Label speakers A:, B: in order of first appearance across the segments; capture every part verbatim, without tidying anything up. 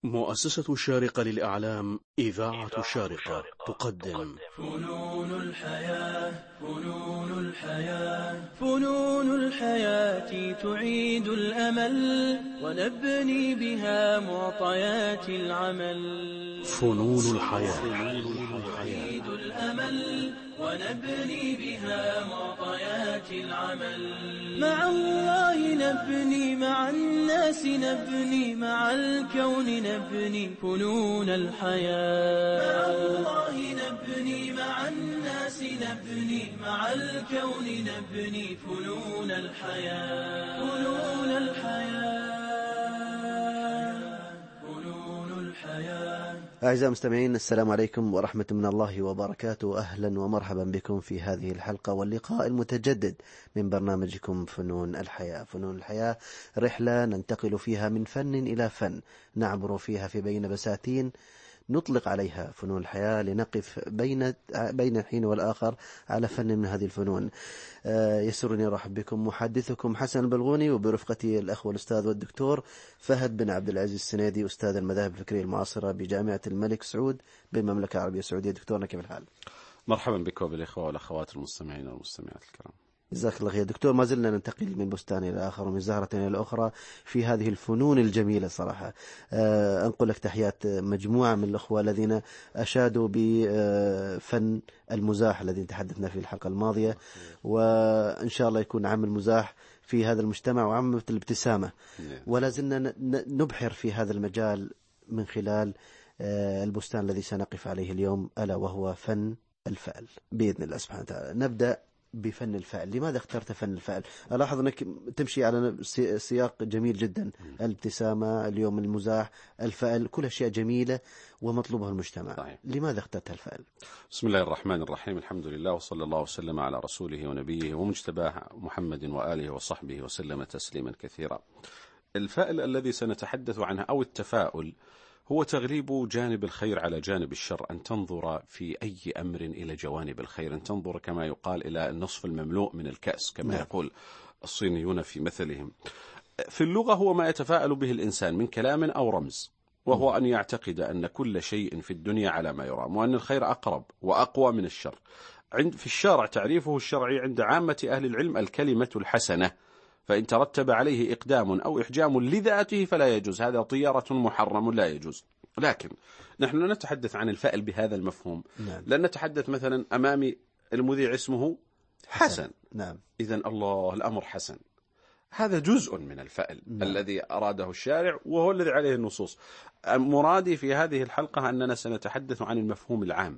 A: مؤسسة الشارقة للإعلام إذاعة الشارقة تقدم
B: فنون الحياة فنون الحياة فنون الحياة تعيد الأمل ونبني بها معطيات العمل.
A: فنون الحياة
B: تعيد الأمل ونبني بها معطيات العمل. مع الله نبني، مع الناس نبني، مع الكون نبني فنون الحياة. مع الله نبني، مع الناس نبني، مع الكون نبني فنون الحياة. فنون الحياة فنون الحياة.
C: أعزائي المستمعين، السلام عليكم ورحمة من الله وبركاته. أهلا ومرحبا بكم في هذه الحلقة واللقاء المتجدد من برنامجكم فنون الحياة. فنون الحياة رحلة ننتقل فيها من فن إلى فن، نعبر فيها في بين بساتين نطلق عليها فنون الحياة، لنقف بين بين الحين والآخر على فن من هذه الفنون. يسرني أرحب بكم محدثكم حسن البلغوني، وبرفقتي الأخوة الأستاذ والدكتور فهد بن عبد العزيز السنيدي، أستاذ المذاهب الفكرية المعاصرة بجامعة الملك سعود بالمملكة العربية السعودية. دكتورنا كيف الحال؟
D: مرحبا بكم بالإخوة والأخوات المستمعين والمستمعات الكرام.
C: جزاك الله خير دكتور. ما زلنا ننتقل من بستان إلى آخر ومن زهرة إلى الأخرى في هذه الفنون الجميلة صراحة. أه أنقل لك تحيات مجموعة من الأخوة الذين أشادوا بفن المزاح الذي تحدثنا فيه الحلقة الماضية، وإن شاء الله يكون عام المزاح في هذا المجتمع وعام الابتسامة، ولا زلنا نبحر في هذا المجال من خلال البستان الذي سنقف عليه اليوم، ألا وهو فن الفعل بإذن الله سبحانه وتعالى. نبدأ بفن الفعل. لماذا اخترت فن الفعل؟ ألاحظ أنك تمشي على سياق جميل جدا، الابتسامة، اليوم المزاح، الفعل، كل أشياء جميلة ومطلوبها المجتمع. صحيح. لماذا اخترت الفعل؟
D: بسم الله الرحمن الرحيم، الحمد لله وصلى الله وسلم على رسوله ونبيه ومجتباه محمد وآله وصحبه وسلم تسليما كثيرا. الفعل الذي سنتحدث عنه أو التفاؤل هو تغليب جانب الخير على جانب الشر، أن تنظر في أي أمر إلى جوانب الخير، أن تنظر كما يقال إلى النصف المملوء من الكأس كما يقول الصينيون في مثلهم. في اللغة هو ما يتفاءل به الإنسان من كلام أو رمز، وهو أن يعتقد أن كل شيء في الدنيا على ما يرام، وأن الخير أقرب وأقوى من الشر. عند في الشرع تعريفه الشرعي عند عامة أهل العلم الكلمة الحسنة، فإن ترتب عليه إقدام أو إحجام لذاته فلا يجوز، هذا طيارة محرم لا يجوز. لكن نحن نتحدث عن الفعل بهذا المفهوم. نعم. لن نتحدث مثلا أمامي المذيع اسمه حسن, حسن.
C: نعم.
D: إذن الله الأمر حسن، هذا جزء من الفعل. نعم. الذي أراده الشارع وهو الذي عليه النصوص. مرادي في هذه الحلقة أننا سنتحدث عن المفهوم العام،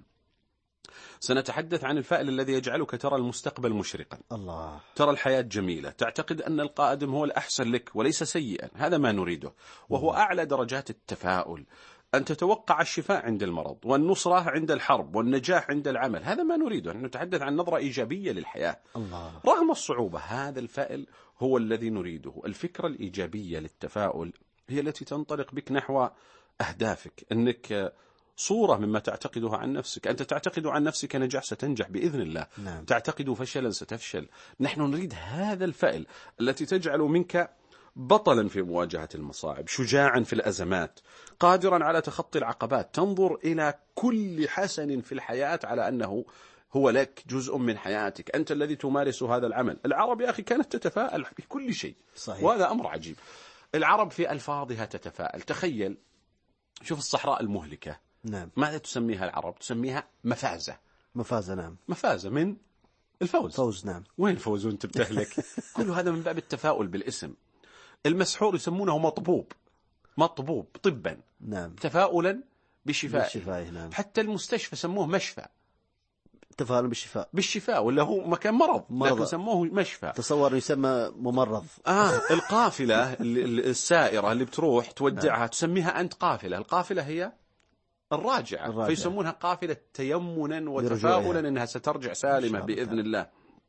D: سنتحدث عن الفعل الذي يجعلك ترى المستقبل مشرقا،
C: الله.
D: ترى الحياة جميلة، تعتقد أن القادم هو الأحسن لك وليس سيئا، هذا ما نريده، وهو أعلى درجات التفاؤل. أن تتوقع الشفاء عند المرض والنصرة عند الحرب والنجاح عند العمل، هذا ما نريده. أن نتحدث عن نظرة إيجابية للحياة.
C: الله.
D: رغم الصعوبة هذا الفعل هو الذي نريده. الفكرة الإيجابية للتفاؤل هي التي تنطلق بك نحو أهدافك، أنك صورة مما تعتقدها عن نفسك. أنت تعتقد عن نفسك نجاح، ستنجح بإذن الله.
C: نعم.
D: تعتقد فشلا، ستفشل. نحن نريد هذا الفعل التي تجعل منك بطلا في مواجهة المصاعب، شجاعا في الأزمات، قادرا على تخطي العقبات، تنظر إلى كل حسن في الحياة على أنه هو لك جزء من حياتك، أنت الذي تمارس هذا العمل. العرب يا أخي كانت تتفاءل في كل شيء.
C: صحيح.
D: وهذا أمر عجيب. العرب في ألفاظها تتفاءل. تخيل، شوف الصحراء المهلكة.
C: نعم.
D: ماذا تسميها العرب؟ تسميها مفازة.
C: مفازة. نعم.
D: مفازة من الفوز.
C: فوز. نعم.
D: وين فوز وانت بتهلك؟ كل هذا من باب التفاؤل بالاسم. المسحور يسمونه مطبوب، مطبوب طبا.
C: نعم.
D: تفاؤلا بشفاء.
C: بالشفاء. نعم.
D: حتى المستشفى سموه مشفى،
C: تفاؤل بالشفاء.
D: بالشفاء، ولا هو مكان مرض, مرض. لكن سموه مشفى.
C: تصور يسمى ممرض.
D: آه القافلة السائرة اللي بتروح تودعها. نعم. تسميها أنت قافلة. القافلة هي الراجعة, الراجعة. فيسمونها قافلة تيمنا وتفاؤلا أنها سترجع سالمة بإذن الله.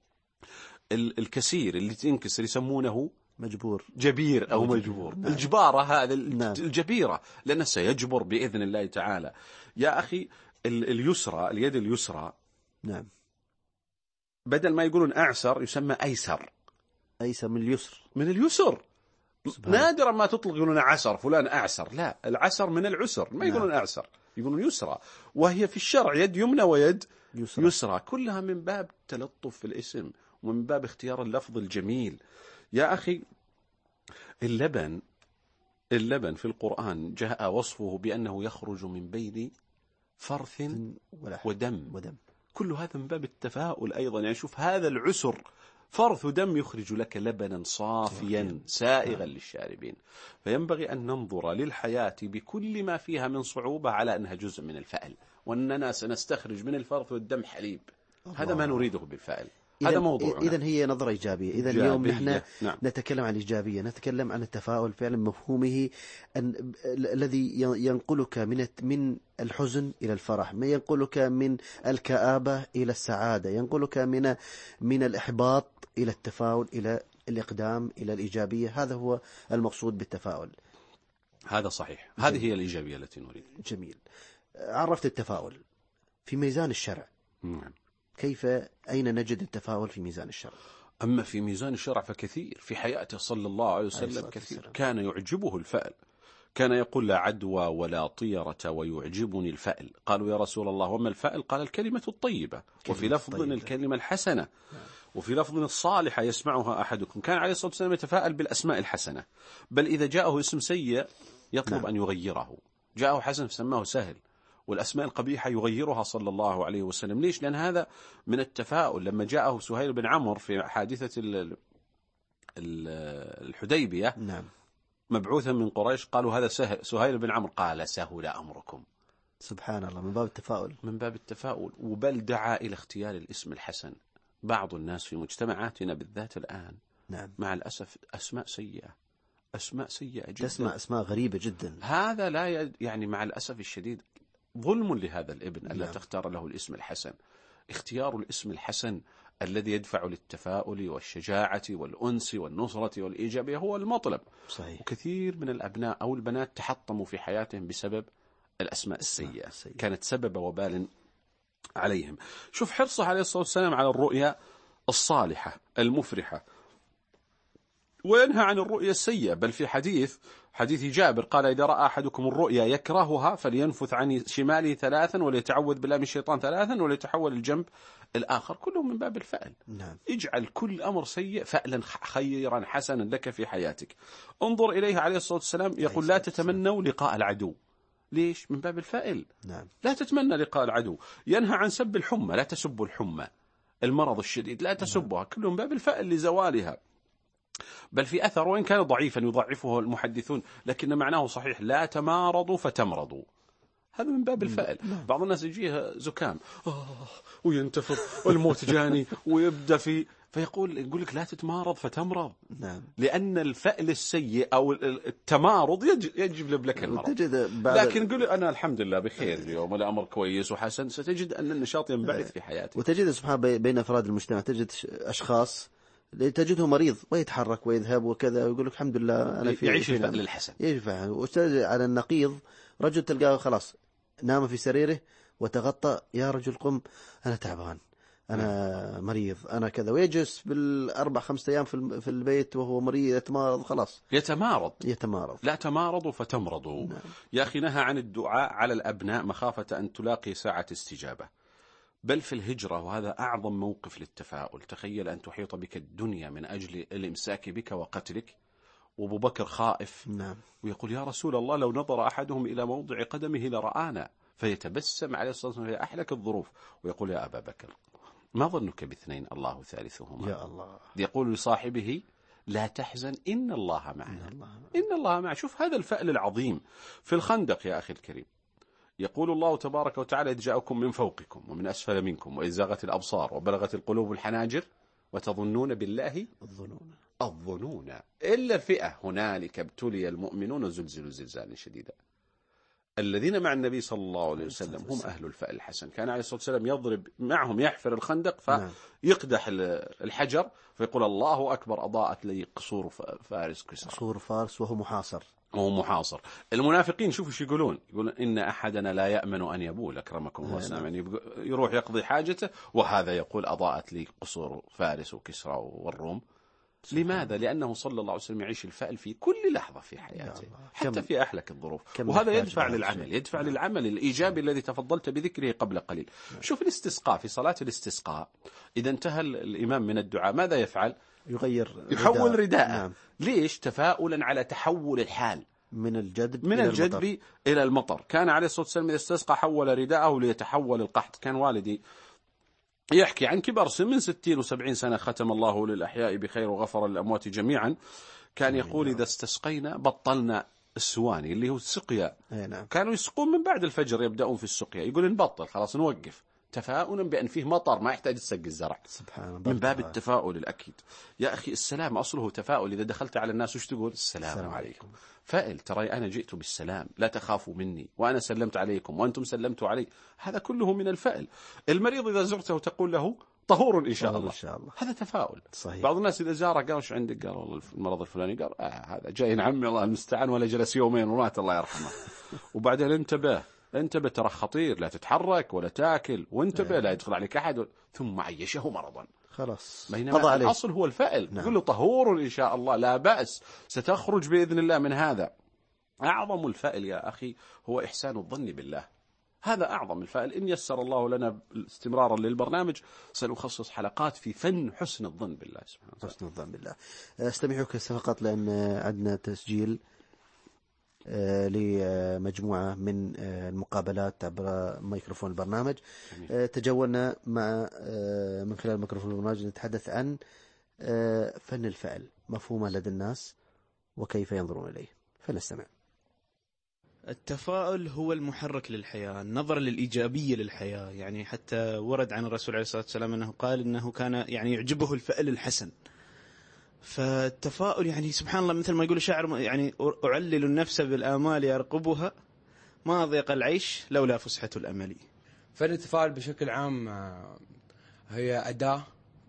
D: الكسير اللي تنكسر يسمونه
C: مجبور،
D: جبير أو مجبور, مجبور. نعم. الجبارة هذا.
C: نعم.
D: الجبيرة لأنه سيجبر بإذن الله تعالى. يا أخي اليسرى، اليد اليسرى.
C: نعم.
D: بدل ما يقولون أعسر يسمى أيسر.
C: أيسر من اليسر.
D: من اليسر. نادرا ما تطلق يقولون عسر فلان أعسر، لا، العسر من العسر، ما يقولون نعم. أعسر، يقولون يسرى، وهي في الشرع يد يمنى ويد يسرى. يسرى كلها من باب تلطف في الاسم ومن باب اختيار اللفظ الجميل. يا أخي اللبن اللبن في القرآن جاء وصفه بأنه يخرج من بين فرث ودم. ودم كل هذا من باب التفاؤل أيضا. يعني شوف هذا العسر، فرث ودم يخرج لك لبنا صافيا سائغا للشاربين. فينبغي أن ننظر للحياة بكل ما فيها من صعوبة على أنها جزء من الفأل، وأننا سنستخرج من الفرث والدم حليب. هذا ما نريده بالفأل، هذا موضوعنا.
C: إذن هي نظرة إيجابية. إذن اليوم نحن نعم. نتكلم عن الإيجابية، نتكلم عن التفاؤل فعلا مفهومه أن الذي ينقلك من من الحزن إلى الفرح، ما ينقلك من الكآبة إلى السعادة، ينقلك من من الإحباط إلى التفاؤل، إلى الإقدام، إلى الإيجابية. هذا هو المقصود بالتفاؤل.
D: هذا صحيح، هذه هي الإيجابية التي نريد.
C: جميل. عرفت التفاؤل في ميزان الشرع.
D: نعم.
C: كيف أين نجد التفاؤل في ميزان الشرع؟
D: أما في ميزان الشرع فكثير. في حياته صلى الله عليه وسلم كثير السلام. كان يعجبه الفأل، كان يقول لا عدوى ولا طيرة ويعجبني الفأل. قالوا يا رسول الله وما الفأل؟ قال الكلمة الطيبة، وفي لفظ الطيبة. الكلمة الحسنة، وفي لفظ الصالحة يسمعها أحدكم. كان عليه الصلاة والسلام يتفاءل بالأسماء الحسنة، بل إذا جاءه اسم سيء يطلب نعم. أن يغيره. جاءه حسن فسماه سهل، والأسماء القبيحة يغيرها صلى الله عليه وسلم. ليش؟ لأن هذا من التفاؤل. لما جاءه سهيل بن عمرو في حادثة الحديبية
C: نعم.
D: مبعوثا من قريش، قالوا هذا سهيل بن عمرو، قال سهل أمركم.
C: سبحان الله، من باب التفاؤل،
D: من باب التفاؤل. وبل دعا إلى اختيار الاسم الحسن. بعض الناس في مجتمعاتنا بالذات الآن
C: نعم.
D: مع الأسف أسماء سيئة، أسماء سيئة جدا،
C: تسمع أسماء غريبة جدا.
D: هذا لا يعني مع الأسف الشديد ظلم لهذا الابن ألا نعم. تختار له الاسم الحسن. اختيار الاسم الحسن الذي يدفع للتفاؤل والشجاعة والأنس والنصرة والإيجابية هو المطلب.
C: صحيح.
D: وكثير من الأبناء أو البنات تحطموا في حياتهم بسبب الأسماء السيئة، كانت سبب وبال عليهم. شوف حرصه عليه الصلاة والسلام على الرؤيا الصالحة المفرحة، وينهى عن الرؤيا السيئة. بل في حديث حديث جابر قال إذا رأى أحدكم الرؤيا يكرهها فلينفث عن شماله ثلاثا وليتعوذ بالله من الشيطان ثلاثا وليتحول الجنب الآخر. كله من باب الفأل.
C: نعم.
D: اجعل كل أمر سيء فألا خيرا حسنا لك في حياتك. انظر إليه عليه الصلاة والسلام يقول لا تتمنوا لقاء العدو. ليش؟ من باب الفأل.
C: نعم.
D: لا تتمنى لقاء العدو. ينهى عن سب الحمى، لا تسبوا الحمى، المرض الشديد لا تسبها. نعم. كله من باب الفأل لزوالها. بل في أثر وإن كان ضعيفا يضعفه المحدثون لكن معناه صحيح، لا تمارضوا فتمرضوا. هذا من باب الفأل. بعض الناس يجيه زكام آه وينتفض والموت جاني ويبدأ في فيقول يقول لك لا تتمارض فتمرض.
C: نعم.
D: لأن الفأل السيء أو التمارض يجلب لك المرض. لكن قل أنا الحمد لله بخير اليوم والأمر كويس وحسن، ستجد أن النشاط ينبعث في حياتك.
C: وتجد سبحان بين أفراد المجتمع تجد أشخاص تجده مريض ويتحرك ويذهب وكذا ويقول لك الحمد لله أنا في
D: يعيش الفأل الحسن.
C: يفعل. وتجد على النقيض رجل تلقاه خلاص نام في سريره وتغطى، يا رجل قم أنا تعبان أنا مريض أنا كذا، ويجلس بالأربع خمسة أيام في في البيت وهو مريض يتمارض. خلاص يتمارض يتمارض
D: لا تمارضوا فتمرضوا. نعم. يا أخي نهى عن الدعاء على الأبناء مخافة أن تلاقي ساعة استجابة. بل في الهجرة، وهذا أعظم موقف للتفاؤل. تخيل أن تحيط بك الدنيا من أجل الإمساك بك وقتلك، وأبو بكر خائف.
C: نعم.
D: ويقول يا رسول الله لو نظر أحدهم إلى موضع قدمه لرآنا. فيتبسم عليه الصلاة والسلام في أحلك الظروف ويقول يا أبا بكر ما ظنك باثنين الله ثالثهما.
C: يا الله.
D: يقول لصاحبه لا تحزن إن الله معنا. إن الله معنا. شوف هذا الفأل العظيم. في الخندق يا أخي الكريم يقول الله تبارك وتعالى إذ جاءكم من فوقكم ومن أسفل منكم وإذ زاغت الأبصار وبلغت القلوب الحناجر وتظنون بالله
C: الظنون
D: الظنون. إلا فئة هنالك ابتلي المؤمنون وزلزلوا زلزالا شديدا. الذين مع النبي صلى الله عليه وسلم هم أهل الفأل الحسن. كان عليه الصلاة والسلام يضرب معهم يحفر الخندق فيقدح الحجر فيقول الله أكبر أضاءت لي قصور فارس كسرى.
C: قصور فارس وهو محاصر.
D: وهو محاصر. المنافقين شوفوا ايش يقولون، يقولون إن أحدنا لا يأمن أن يبول أكرمكم الله. يعني يروح يقضي حاجته وهذا يقول أضاءت لي قصور فارس وكسرى والروم. لماذا؟ لأنه صلى الله عليه وسلم يعيش الفأل في كل لحظة في حياته حتى في أحلك الظروف، وهذا يدفع للعمل يدفع نعم. للعمل الإيجابي نعم. الذي تفضلت بذكره قبل قليل. نعم. شوف الاستسقاء، في صلاة الاستسقاء إذا انتهى الإمام من الدعاء ماذا يفعل؟
C: يغير
D: يحول رداءه. نعم. ليش؟ تفاؤلا على تحول الحال
C: من الجدب
D: من
C: إلى
D: الجدب
C: المطر.
D: إلى المطر. كان عليه الصلاة والسلام إذا استسقى حول رداءه ليتحول القحط. كان والدي يحكي عن كبار سن من ستين وسبعين سنة ختم الله للأحياء بخير وغفر للأموات جميعا، كان يقول إذا استسقينا بطلنا السواني اللي هو السقيا.
C: نعم.
D: كانوا يسقون من بعد الفجر يبدأون في السقيا، يقول نبطل خلاص نوقف، تفاؤلا بأن فيه مطر ما يحتاج تسقي الزرع.
C: سبحان
D: الله من باب التفاؤل الأكيد. يا أخي السلام أصله تفاؤل. إذا دخلت على الناس وش تقول؟ السلام, السلام عليكم. فائل ترى أنا جئت بالسلام لا تخافوا مني، وأنا سلمت عليكم وأنتم سلمتوا علي، هذا كله من الفائل. المريض إذا زرته تقول له طهور إن شاء الله, إن شاء الله. هذا تفاؤل. صحيح. بعض الناس إذا زاره قال وش عندك؟ قال والله المرض الفلاني. قال آه هذا جاي عمي الله المستعان ولا جلس يومين ومات الله يرحمه. وبعدين انتبه انتبه ترى خطير، لا تتحرك ولا تاكل، وانتبه لا يدخل عليك أحد، ثم عيشه مرضا خلاص. بينما الأصل هو الفائل. نعم. يقول له طهور إن شاء الله لا بأس، ستخرج بإذن الله من هذا. أعظم الفائل يا أخي هو إحسان الظن بالله، هذا أعظم الفائل. إن يسر الله لنا استمرارا للبرنامج سنخصص حلقات في فن حسن الظن بالله سبحانه وتعالى.
C: حسن الظن بالله. استمعوك فقط لأن عندنا تسجيل لمجموعة من المقابلات عبر ميكروفون البرنامج. جميل. تجولنا مع من خلال ميكروفون البرنامج نتحدث عن فن الفعل، مفهومه لدى الناس وكيف ينظرون إليه، فنستمع.
E: التفاؤل هو المحرك للحياة، النظرة للإيجابية للحياة. يعني حتى ورد عن الرسول عليه الصلاة والسلام أنه قال أنه كان يعني يعجبه الفعل الحسن. فالتفاؤل يعني سبحان الله مثل ما يقول الشاعر يعني أعلل النفس بالآمال يرقبها ما ضيق العيش لولا فسحة الأمل.
F: فالتفاؤل بشكل عام هي أداة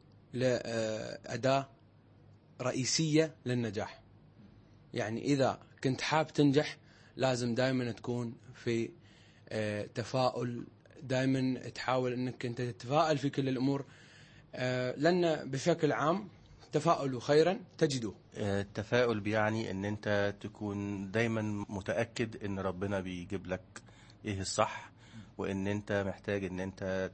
F: أداة رئيسية للنجاح. يعني إذا كنت حاب تنجح لازم دائما تكون في تفاؤل، دائما تحاول أنك أنت تتفائل في كل الأمور، لأن بشكل عام تفاؤلوا خيرا تجدوه.
G: التفاؤل بيعني ان انت تكون دايما متأكد ان ربنا بيجيب لك ايه الصح، وان انت محتاج ان انت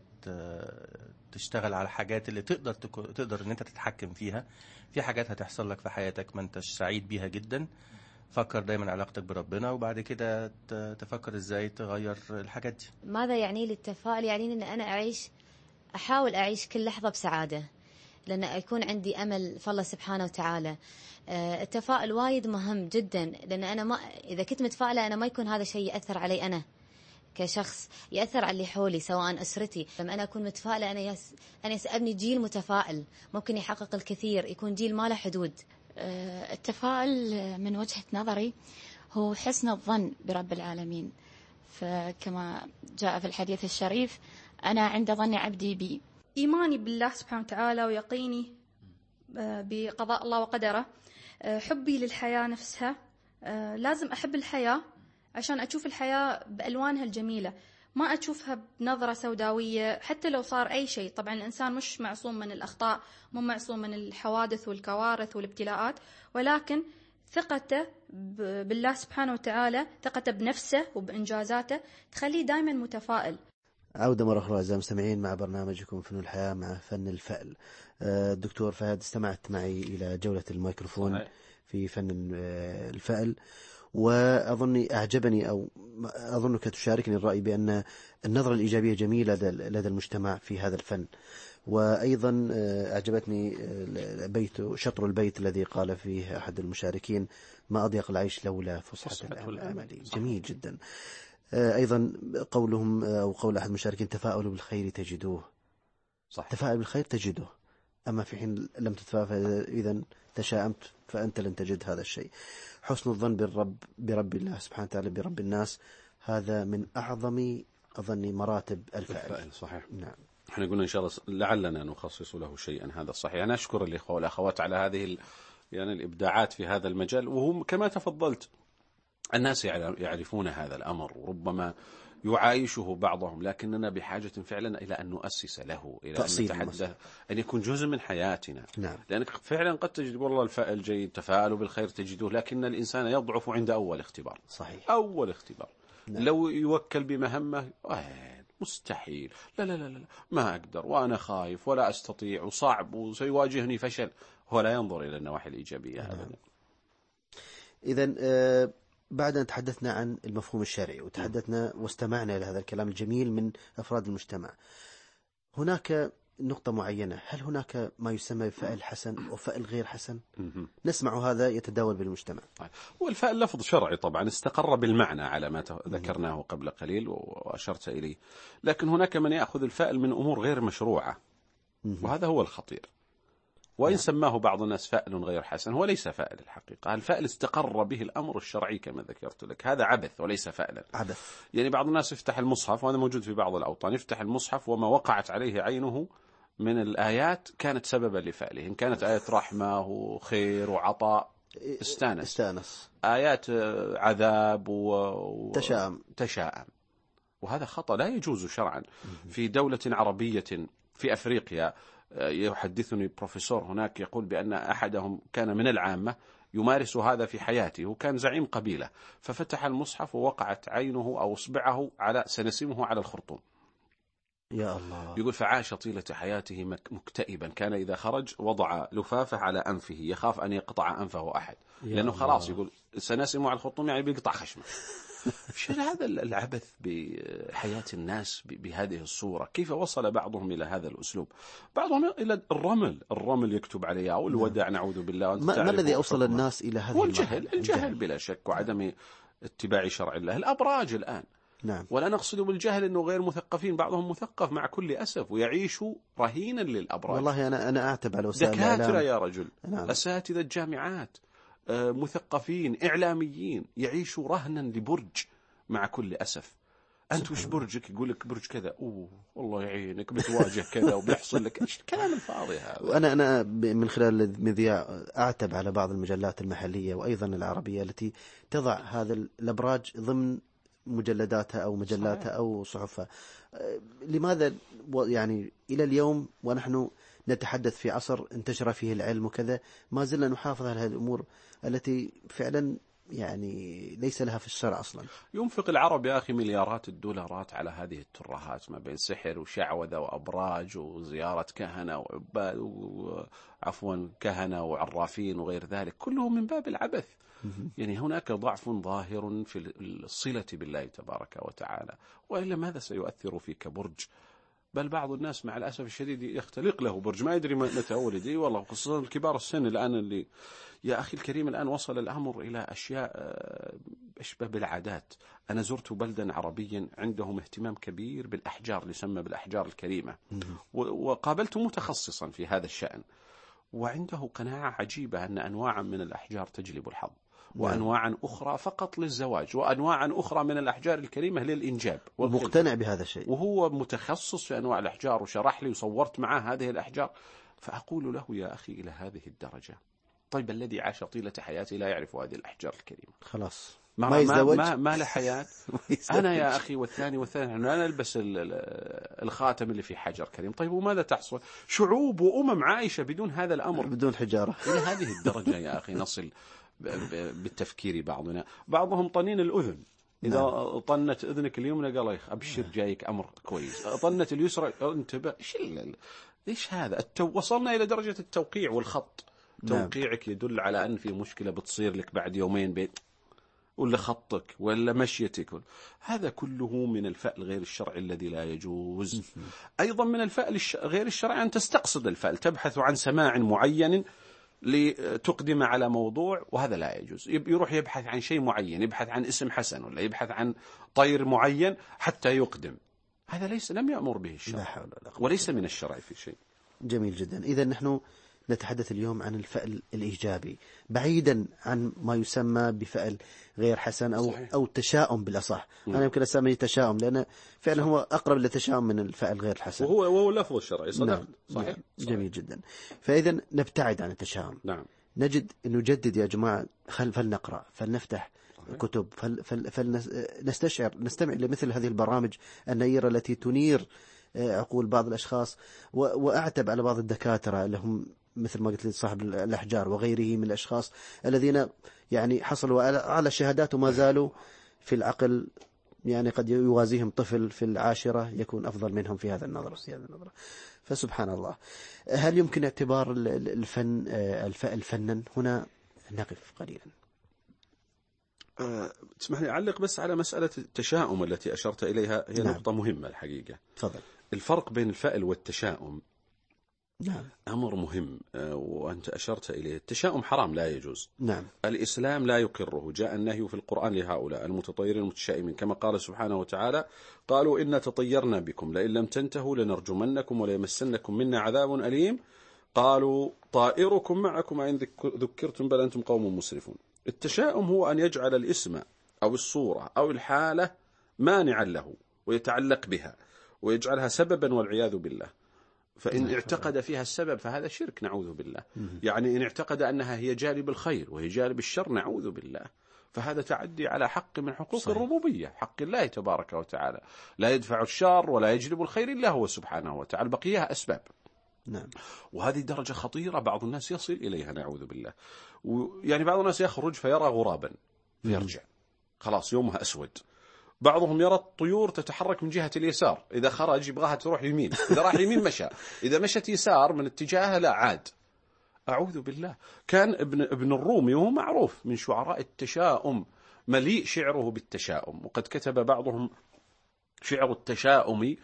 G: تشتغل على حاجات اللي تقدر تقدر ان انت تتحكم فيها. في حاجات هتحصل لك في حياتك ما انتش سعيد بيها جدا، فكر دايما علاقتك بربنا وبعد كده تفكر ازاي تغير الحاجات دي.
H: ماذا يعني لي التفاؤل؟ يعني ان انا اعيش احاول اعيش كل لحظة بسعادة، لأن يكون عندي أمل في الله سبحانه وتعالى. التفاؤل وايد مهم جدا، لأن أنا ما إذا كنت متفائلة أنا ما يكون هذا شيء يأثر علي أنا كشخص، يأثر على اللي حولي سواء أسرتي. لما أنا أكون متفائلة أنا يس أنا سأبني جيل متفائل ممكن يحقق الكثير، يكون جيل ما له حدود.
I: التفاؤل من وجهة نظري هو حسن الظن برب العالمين، فكما جاء في الحديث الشريف أنا عند ظن عبدي بي.
J: إيماني بالله سبحانه وتعالى ويقيني بقضاء الله وقدره، حبي للحياة نفسها. لازم أحب الحياة عشان أشوف الحياة بألوانها الجميلة، ما أشوفها بنظرة سوداوية. حتى لو صار أي شيء، طبعا الإنسان مش معصوم من الأخطاء، مو معصوم من الحوادث والكوارث والابتلاءات، ولكن ثقته بالله سبحانه وتعالى، ثقته بنفسه وبإنجازاته تخليه دائما متفائل.
C: عودة مرة أخرى أعزائي المستمعين مع برنامجكم فن الحياة مع فن الفعل. الدكتور فهد استمعت معي إلى جولة الميكروفون صحيح. في فن الفعل، وأظني أعجبني أو أظنك تشاركني الرأي بأن النظرة الإيجابية جميلة لدى المجتمع في هذا الفن. وأيضا أعجبتني بيت شطر البيت الذي قال فيه أحد المشاركين ما أضيق العيش لولا فسحة الأمل. جميل جدا. أيضا قولهم أو قول أحد المشاركين تفاؤلوا بالخير تجدوه. صح. تفاؤل بالخير تجده، أما في حين لم تتفاءل إذا تشاءمت فأنت لن تجد هذا الشيء. حسن الظن بالرب برب الله سبحانه وتعالى برب الناس، هذا من أعظم أظني مراتب الفعل.
D: الفعل صحيح.
C: نعم.
D: احنا قلنا إن شاء الله لعلنا نخصص له شيئا، هذا صحيح. أنا أشكر الإخوة والأخوات على هذه يعني الإبداعات في هذا المجال، وهم كما تفضلت الناس يعرفون هذا الأمر وربما يعايشه بعضهم، لكننا بحاجة فعلا إلى أن نؤسس له، إلى أن نتحدث، أن يكون جزء من حياتنا.
C: نعم.
D: لأنك فعلا قد تجد والله الفأل جيد، تفاءلوا بالخير تجدوه، لكن الإنسان يضعف عند أول اختبار.
C: صحيح.
D: أول اختبار.
C: نعم.
D: لو يوكل بمهمة مستحيل، لا لا لا لا ما أقدر وأنا خايف ولا أستطيع وصعب وسيواجهني فشل، هو لا ينظر إلى النواحي الإيجابية.
C: نعم. إذن آه بعد أن تحدثنا عن المفهوم الشرعي وتحدثنا واستمعنا إلى هذا الكلام الجميل من أفراد المجتمع، هناك نقطة معينة، هل هناك ما يسمى بفأل حسن وفأل غير حسن؟ نسمع هذا يتداول بالمجتمع.
D: والفأل لفظ شرعي طبعا استقر بالمعنى على ما ذكرناه قبل قليل وأشرت إليه، لكن هناك من يأخذ الفأل من أمور غير مشروعة، وهذا هو الخطير. وإن سماه بعض الناس فأل غير حسن، هو ليس فأل الحقيقة. الفأل استقر به الأمر الشرعي كما ذكرت لك، هذا عبث وليس فألا.
C: عبث.
D: يعني بعض الناس يفتح المصحف، وهذا موجود في بعض الأوطان، يفتح المصحف وما وقعت عليه عينه من الآيات كانت سببا لفأله، إن كانت آيات رحمة وخير وعطاء استانس،
C: استانس.
D: آيات عذاب
C: وتشاؤم
D: تشاؤم، وهذا خطأ لا يجوز شرعا. في دولة عربية في أفريقيا يحدثني بروفيسور هناك يقول بأن أحدهم كان من العامة يمارس هذا في حياته، وكان زعيم قبيلة، ففتح المصحف ووقعت عينه أو إصبعه على سنسمه على الخرطوم.
C: يا الله.
D: يقول فعاش طيلة حياته مكتئبا، كان إذا خرج وضع لفافة على أنفه يخاف أن يقطع أنفه أحد، لأنه خلاص يقول سنسمه على الخرطوم يعني بيقطع خشمه. شو هذا العبث بحياة الناس بهذه الصورة؟ كيف وصل بعضهم إلى هذا الأسلوب؟ بعضهم إلى الرمل، الرمل يكتب عليه أو الوداع نعوذ بالله.
C: ما, ما الذي أوصل الناس إلى هذا؟
D: والجهل، الجهل, الجهل بلا شك، وعدم اتباع شرع الله. الأبراج الآن.
C: نعم.
D: ولا نقصد بالجهل أنه غير مثقفين، بعضهم مثقف مع كل أسف ويعيش رهينا للأبراج.
C: والله أنا أنا أعتب على وسائل
D: دكاترة يا رجل.
C: نعم.
D: أساتذة جامعات، مثقفين، إعلاميين، يعيشوا رهنا لبرج مع كل أسف. أنت وش برجك؟ يقول لك برج كذا، أوه والله يعينك بتواجه كذا وبيحصل لك إيش الكلام الفاضي هذا.
C: وأنا أنا من خلال المذياع أعتب على بعض المجلات المحلية وأيضا العربية التي تضع هذا الأبراج ضمن مجلداتها أو مجلاتها أو صحفها. لماذا يعني إلى اليوم ونحن نتحدث في عصر انتشر فيه العلم وكذا ما زلنا نحافظ على هذه الأمور التي فعلا يعني ليس لها في الشرع أصلا؟
D: ينفق العرب يا أخي مليارات الدولارات على هذه الترهات ما بين سحر وشعوذة وأبراج وزيارة كهنة وعباد وعفوا كهنة وعرافين وغير ذلك، كله من باب العبث. يعني هناك ضعف ظاهر في الصلة بالله تبارك وتعالى، وإلا ماذا سيؤثر فيك برج؟ بل بعض الناس مع الأسف الشديد يختلق له برج ما يدري متى ولد. والله خصوصا الكبار السن الآن اللي يا أخي الكريم الآن وصل الأمر إلى أشياء أشبه بالعادات. أنا زرت بلدا عربيا عندهم اهتمام كبير بالأحجار اللي يسمى بالأحجار الكريمة، وقابلت متخصصا في هذا الشأن، وعنده قناعة عجيبة أن أنواعا من الأحجار تجلب الحظ، وأنواعا أخرى فقط للزواج، وأنواعا أخرى من الأحجار الكريمة للإنجاب.
C: مقتنع بهذا الشيء،
D: وهو متخصص في أنواع الأحجار وشرح لي وصورت معه هذه الأحجار. فأقول له يا أخي إلى هذه الدرجة؟ طيب الذي عاش طيلة حياته لا يعرف هذه الأحجار الكريمة،
C: خلاص
D: ما ما يزدوج، ما, ما له حياة. أنا يا أخي والثاني والثاني أنا نلبس الخاتم اللي في حجر كريم. طيب وماذا تحصل؟ شعوب وأمم عايشة بدون هذا الأمر،
C: بدون حجارة.
D: إلى هذه الدرجة يا أخي نصل بالتفكير. بعضنا بعضهم طنين الأذن، إذا نعم. طنت أذنك اليمنى قال يخ أبشر جايك أمر كويس، طنت اليسرى انتبه. إيش هذا؟ التو... وصلنا إلى درجة التوقيع والخط. نعم. توقيعك يدل على أن في مشكلة بتصير لك بعد يومين بين ولا خطك ولا مشيتك. هذا كله من الفأل غير الشرعي الذي لا يجوز. أيضا من الفأل غير الشرعي أن تستقصد الفأل، تبحث عن سماع معين لتقدم على موضوع، وهذا لا يجوز. يروح يبحث عن شيء معين، يبحث عن اسم حسن ولا يبحث عن طير معين حتى يقدم. هذا ليس لم يأمر به الشرع وليس من الشرع في شيء.
C: جميل جدا. إذا نحن نتحدث اليوم عن الفأل الإيجابي بعيدا عن ما يسمى بفأل غير حسن أو صحيح. أو تشاؤم بالأصح. م. أنا يمكن أسميه تشاؤم لأن فعلا صح. هو أقرب للتشاؤم من الفأل غير الحسن،
D: وهو وهو اللفظ الشرعي.
C: نعم.
D: صحيح.
C: جميل جدا. فإذا نبتعد عن التشاؤم.
D: نعم.
C: نجد أن نجدد يا جماعة، خل فلنقرأ، فلنفتح كتب، فلنستشعر نستمع لمثل هذه البرامج النيرة التي تنير عقول بعض الأشخاص. وأعتب على بعض الدكاترة لهم مثل ما قلت لي صاحب الأحجار وغيره من الأشخاص الذين يعني حصلوا على شهادات وما زالوا في العقل، يعني قد يوازيهم طفل في العاشرة يكون أفضل منهم في هذا النظر في هذا النظر. فسبحان الله. هل يمكن اعتبار الفن الفنن؟ هنا نقف قليلا.
D: أه تسمح لي أعلق بس على مسألة التشاؤم التي أشرت إليها، هي نعم. نقطة مهمة الحقيقة.
C: تفضل.
D: الفرق بين الفأل والتشاؤم
C: نعم.
D: أمر مهم وأنت أشرت إليه. التشاؤم حرام لا يجوز.
C: نعم.
D: الإسلام لا يقره، جاء النهي في القرآن لهؤلاء المتطيرين المتشائمين كما قال سبحانه وتعالى: قالوا إنا تطيرنا بكم لئن لم تنتهوا لنرجمنكم وليمسنكم منا عذاب أليم قالوا طائركم معكم إن ذكرتم بل أنتم قوم مسرفون. التشاؤم هو أن يجعل الاسم أو الصورة أو الحالة مانعا له ويتعلق بها ويجعلها سببا والعياذ بالله. فإن اعتقد فيها السبب فهذا شرك نعوذ بالله. يعني إن اعتقد أنها هي جالب الخير وهي جالب الشر نعوذ بالله، فهذا تعدي على حق من حقوق صحيح. الربوبية، حق الله تبارك وتعالى. لا يدفع الشر ولا يجلب الخير إلا هو سبحانه وتعالى، بقيها أسباب.
C: نعم.
D: وهذه درجة خطيرة بعض الناس يصل إليها نعوذ بالله. يعني بعض الناس يخرج فيرى غرابا فيرجع خلاص يومها أسود. بعضهم يرى الطيور تتحرك من جهة اليسار، إذا خرج يبغاها تروح يمين، إذا راح يمين مشى، إذا مشت يسار من اتجاهها لا عاد. أعوذ بالله. كان ابن ابن الرومي وهو معروف من شعراء التشاؤم، مليء شعره بالتشاؤم، وقد كتب بعضهم شعر التشاؤم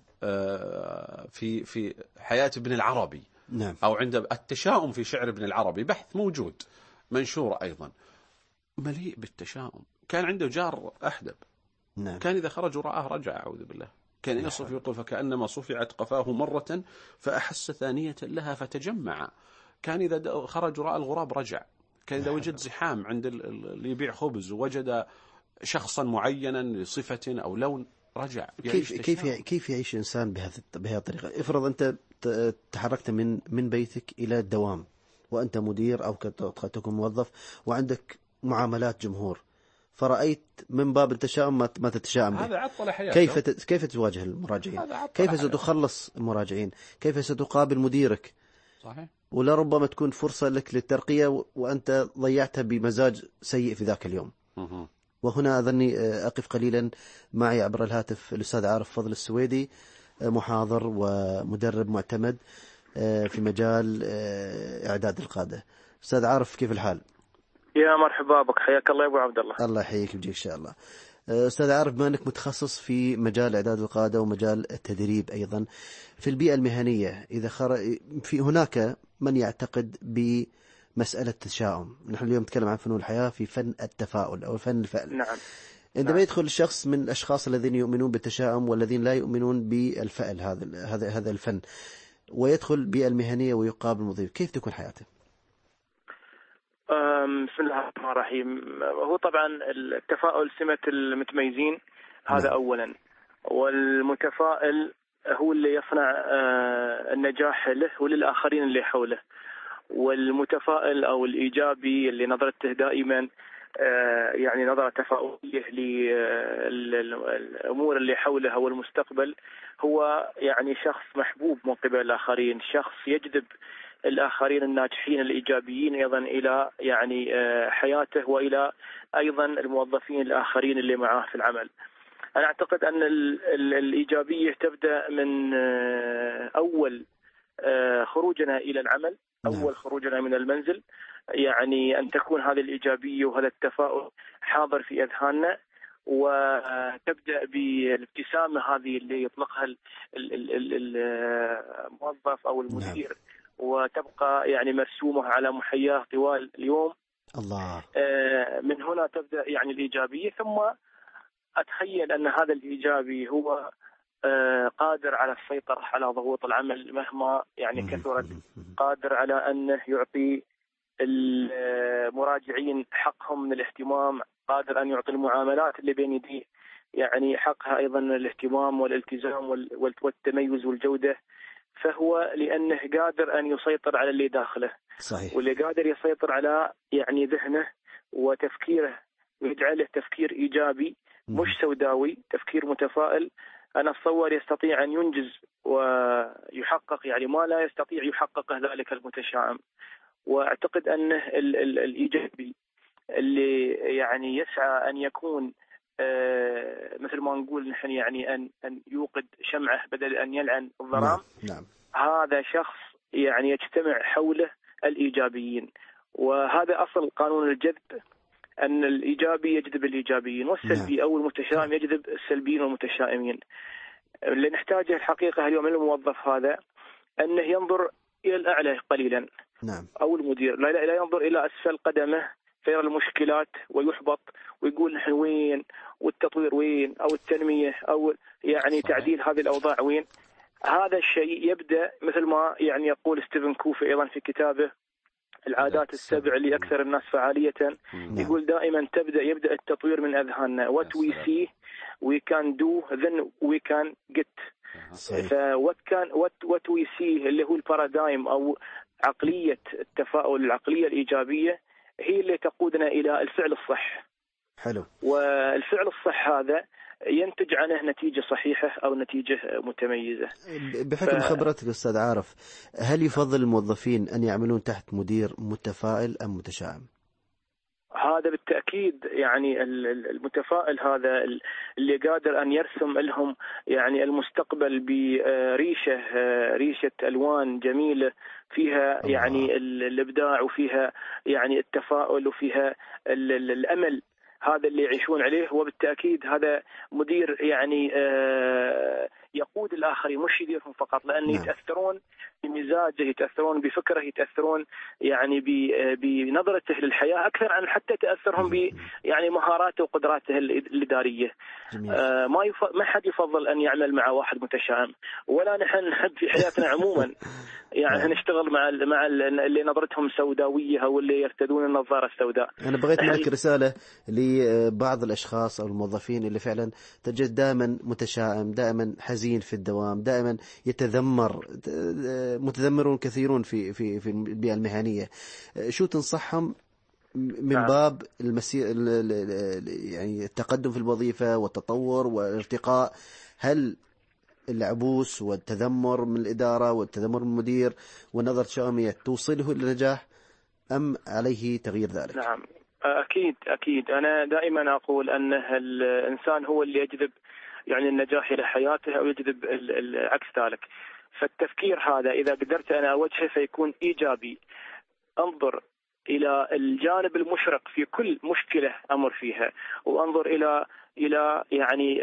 D: في في حياة ابن العربي.
C: نعم.
D: أو عند التشاؤم في شعر ابن العربي، بحث موجود منشور أيضا، مليء بالتشاؤم. كان عنده جار أحدب.
C: نعم.
D: كان إذا خرج رآه رجع أعوذ بالله. كان يصف يقول فكأنما صفعت قفاه مرة فأحس ثانية لها فتجمع. كان إذا خرج رأى الغراب رجع. كان إذا وجد زحام عند اللي يبيع خبز ووجد شخصا معينا لصفة أو لون رجع.
C: كيف كيف كيف يعيش إنسان بهذه بهذه الطريقة؟ افرض أنت تحركت من من بيتك إلى الدوام وأنت مدير أو قد تكون موظف وعندك معاملات جمهور، فرأيت من باب التشاؤم ما تتشاءم به.
D: هذا عطل حياتك.
C: كيف كيف تواجه المراجعين؟ كيف ستخلص المراجعين؟ كيف ستقابل مديرك؟
D: صحيح.
C: ولربما تكون فرصة لك للترقية وأنت ضيعتها بمزاج سيء في ذاك اليوم.
D: مه.
C: وهنا أظني أقف قليلا. معي عبر الهاتف الأستاذ عارف فضل السويدي، محاضر ومدرب معتمد في مجال إعداد القادة. أستاذ عارف كيف الحال؟
K: يا مرحبا بك، حياك الله يا أبو عبد الله.
C: الله يحييك ويجزيك إن شاء الله. أستاذ عارف، بما أنك متخصص في مجال إعداد القادة ومجال التدريب أيضا في البيئة المهنية، إذا خر... في هناك من يعتقد بمسألة التشاؤم. نحن اليوم نتكلم عن فنون الحياة في فن التفاؤل أو فن الفأل.
K: نعم.
C: عندما
K: نعم.
C: يدخل الشخص من الأشخاص الذين يؤمنون بالتشاؤم والذين لا يؤمنون بالفأل، هذا هذا هذا الفن، ويدخل البيئة المهنية ويقابل مضيف، كيف تكون حياته؟
K: بسم الله الرحمن الرحيم. هو طبعا التفاؤل سمة المتميزين، هذا
C: نعم.
K: أولا. والمتفائل هو اللي يصنع النجاح له وللآخرين اللي حوله. والمتفائل أو الإيجابي اللي نظرته دائما يعني نظرة تفاؤلية للأمور اللي حوله أو المستقبل، هو يعني شخص محبوب من قبل الآخرين، شخص يجذب الآخرين الناجحين الإيجابيين أيضا إلى يعني حياته وإلى أيضا الموظفين الآخرين اللي معاه في العمل. أنا أعتقد أن الإيجابية تبدأ من أول خروجنا إلى العمل، أول خروجنا من المنزل، يعني أن تكون هذه الإيجابية وهذا التفاؤل حاضر في أذهاننا، وتبدأ بالابتسامة هذه اللي يطلقها الموظف أو المدير. نعم. وتبقى يعني مرسومة على محياه طوال اليوم.
C: الله.
K: من هنا تبدأ يعني الإيجابية، ثم أتخيل أن هذا الإيجابي هو قادر على السيطرة على ضغوط العمل مهما يعني كثرت، قادر على أنه يعطي المراجعين حقهم من الاهتمام، قادر أن يعطي المعاملات اللي بين يديه يعني حقها أيضا من الاهتمام والالتزام والتميز والجودة. فهو لأنه قادر أن يسيطر على اللي داخله.
C: صحيح.
K: واللي قادر يسيطر على يعني ذهنه وتفكيره ويجعله تفكير إيجابي مش سوداوي، تفكير متفائل، أنا أتصور يستطيع أن ينجز ويحقق يعني ما لا يستطيع يحققه ذلك المتشائم. وأعتقد أنه ال ال الإيجابي اللي يعني يسعى أن يكون آه مثل ما نقول نحن يعني أن أن يوقد شمعه بدل أن يلعن الظلام.
C: نعم.
K: هذا شخص يعني يجتمع حوله الإيجابيين، وهذا أصل قانون الجذب، أن الإيجابي يجذب الإيجابيين والسلبي أو المتشائم يجذب السلبيين والمتشائمين. اللي نحتاجه الحقيقة اليوم الموظف هذا أنه ينظر إلى الأعلى قليلا.
C: نعم.
K: أو المدير لا, لا ينظر إلى أسفل قدمه فيرى المشكلات ويحبط ويقول نحن وين، والتطوير وين، أو التنمية أو يعني صحيح. تعديل هذه الأوضاع وين. هذا الشيء يبدأ مثل ما يعني يقول ستيفن كوفي أيضا في كتابه العادات السبع لأكثر الناس فعالية. نعم. يقول دائما تبدأ يبدأ التطوير من أذهاننا. what we see we can do then we can get. ف what can what what we see اللي هو البارادايم أو عقلية التفاؤل، العقلية الإيجابية هي اللي تقودنا إلى الفعل الصح.
C: حلو.
K: والفعل الصح هذا ينتج عنه نتيجة صحيحة أو نتيجة متميزة.
C: بحكم ف... خبرتك أستاذ عارف، هل يفضل الموظفين أن يعملون تحت مدير متفائل أم متشائم؟
K: هذا بالتأكيد يعني المتفائل هذا اللي قادر أن يرسم لهم يعني المستقبل بريشة ريشة ألوان جميلة فيها الله. يعني الإبداع وفيها يعني التفاؤل وفيها الأمل، هذا اللي يعيشون عليه. وبالتأكيد هذا مدير يعني يقود الآخرين مش يديرهم فقط، لأن يتأثرون بمزاجه، يتأثرون بفكره، يتأثرون يعني بنظرته للحياة أكثر عن حتى تأثرهم ب يعني مهاراته وقدراته الإدارية. آه ما يف... ما حد يفضل أن يعمل مع واحد متشائم، ولا نحن نحب في حياتنا عموما يعني نشتغل مع ال... مع ال... اللي نظرتهم سوداوية أو اللي يرتدون النظارة السوداء.
C: أنا بغيت منك رسالة لبعض الأشخاص أو الموظفين اللي فعلا تجد دائما متشائم، دائما حزين في الدوام، دائما يتذمر، متذمرون كثيرون في في في البيئة المهنية. شو تنصحهم من باب المسير يعني التقدم في الوظيفة والتطور والارتقاء؟ هل العبوس والتذمر من الإدارة والتذمر من المدير والنظرة الشامية توصله للنجاح أم عليه تغيير ذلك؟
K: نعم أكيد أكيد. أنا دائما أقول أن الإنسان هو اللي يجذب يعني النجاح إلى حياته أو يجذب العكس ذلك. فالتفكير هذا إذا قدرت أنا أوجهه فيكون إيجابي. أنظر إلى الجانب المشرق في كل مشكلة أمر فيها، وأنظر إلى إلى يعني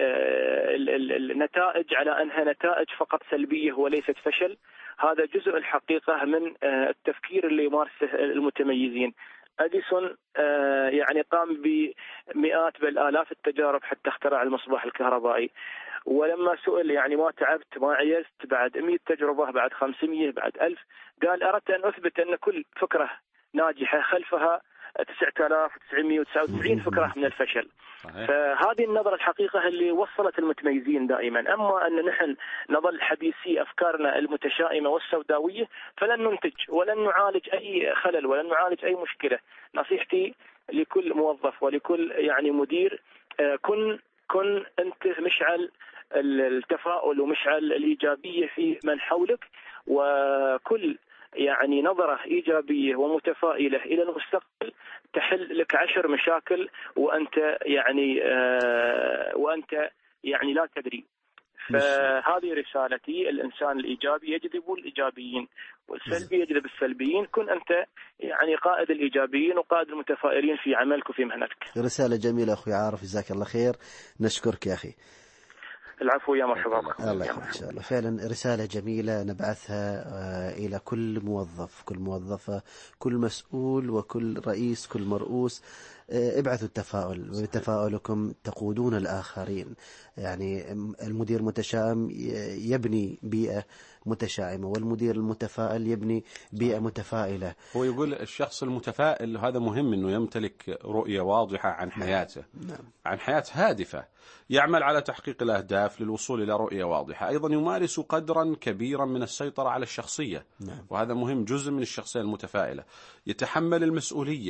K: النتائج على أنها نتائج فقط سلبية وليست فشل. هذا جزء الحقيقة من التفكير اللي يمارسه المتميزين. أديسون يعني قام بمئات بل آلاف التجارب حتى اخترع المصباح الكهربائي، ولما سئل يعني ما تعبت ما عيزت بعد مئة تجربة بعد خمسمئة بعد ألف، قال أردت أن أثبت أن كل فكرة ناجحة خلفها تسعة آلاف وتسعمئة وتسعة وتسعين فكرة من الفشل. صحيح. فهذه النظرة الحقيقة اللي وصلت المتميزين دائما. أما أن نحن نظل حديثي أفكارنا المتشائمة والسوداوية فلن ننتج ولن نعالج أي خلل ولن نعالج أي مشكلة. نصيحتي لكل موظف ولكل يعني مدير، كن كن أنت مشعل التفاؤل ومشعل الإيجابية في من حولك، وكل يعني نظرة إيجابية ومتفائلة إلى المستقبل تحل لك عشر مشاكل وأنت يعني آه وأنت يعني لا تدري. فهذه رسالتي. الإنسان الإيجابي يجذب الإيجابيين والسلبي يجذب السلبيين. كن أنت يعني قائد الإيجابيين وقائد المتفائلين في عملك وفي مهنتك.
C: رسالة جميلة أخوي عارف، جزاك الله خير. نشكرك يا أخي.
K: العفو يا مرحبا.
C: الله يخليك. إن شاء الله فعلا رسالة جميلة نبعثها إلى كل موظف، كل موظفة، كل مسؤول وكل رئيس، كل مرؤوس. ابعثوا التفاؤل، بتفاؤلكم تقودون الآخرين. يعني المدير المتشائم يبني بيئة متشائمة، والمدير المتفائل يبني بيئة متفائلة.
D: هو يقول الشخص المتفائل هذا مهم أنه يمتلك رؤية واضحة عن حياته. نعم. عن حياة هادفة، يعمل على تحقيق الأهداف للوصول إلى رؤية واضحة. أيضا يمارس قدرا كبيرا من السيطرة على الشخصية. نعم. وهذا مهم، جزء من الشخصية المتفائلة. يتحمل المسؤولية،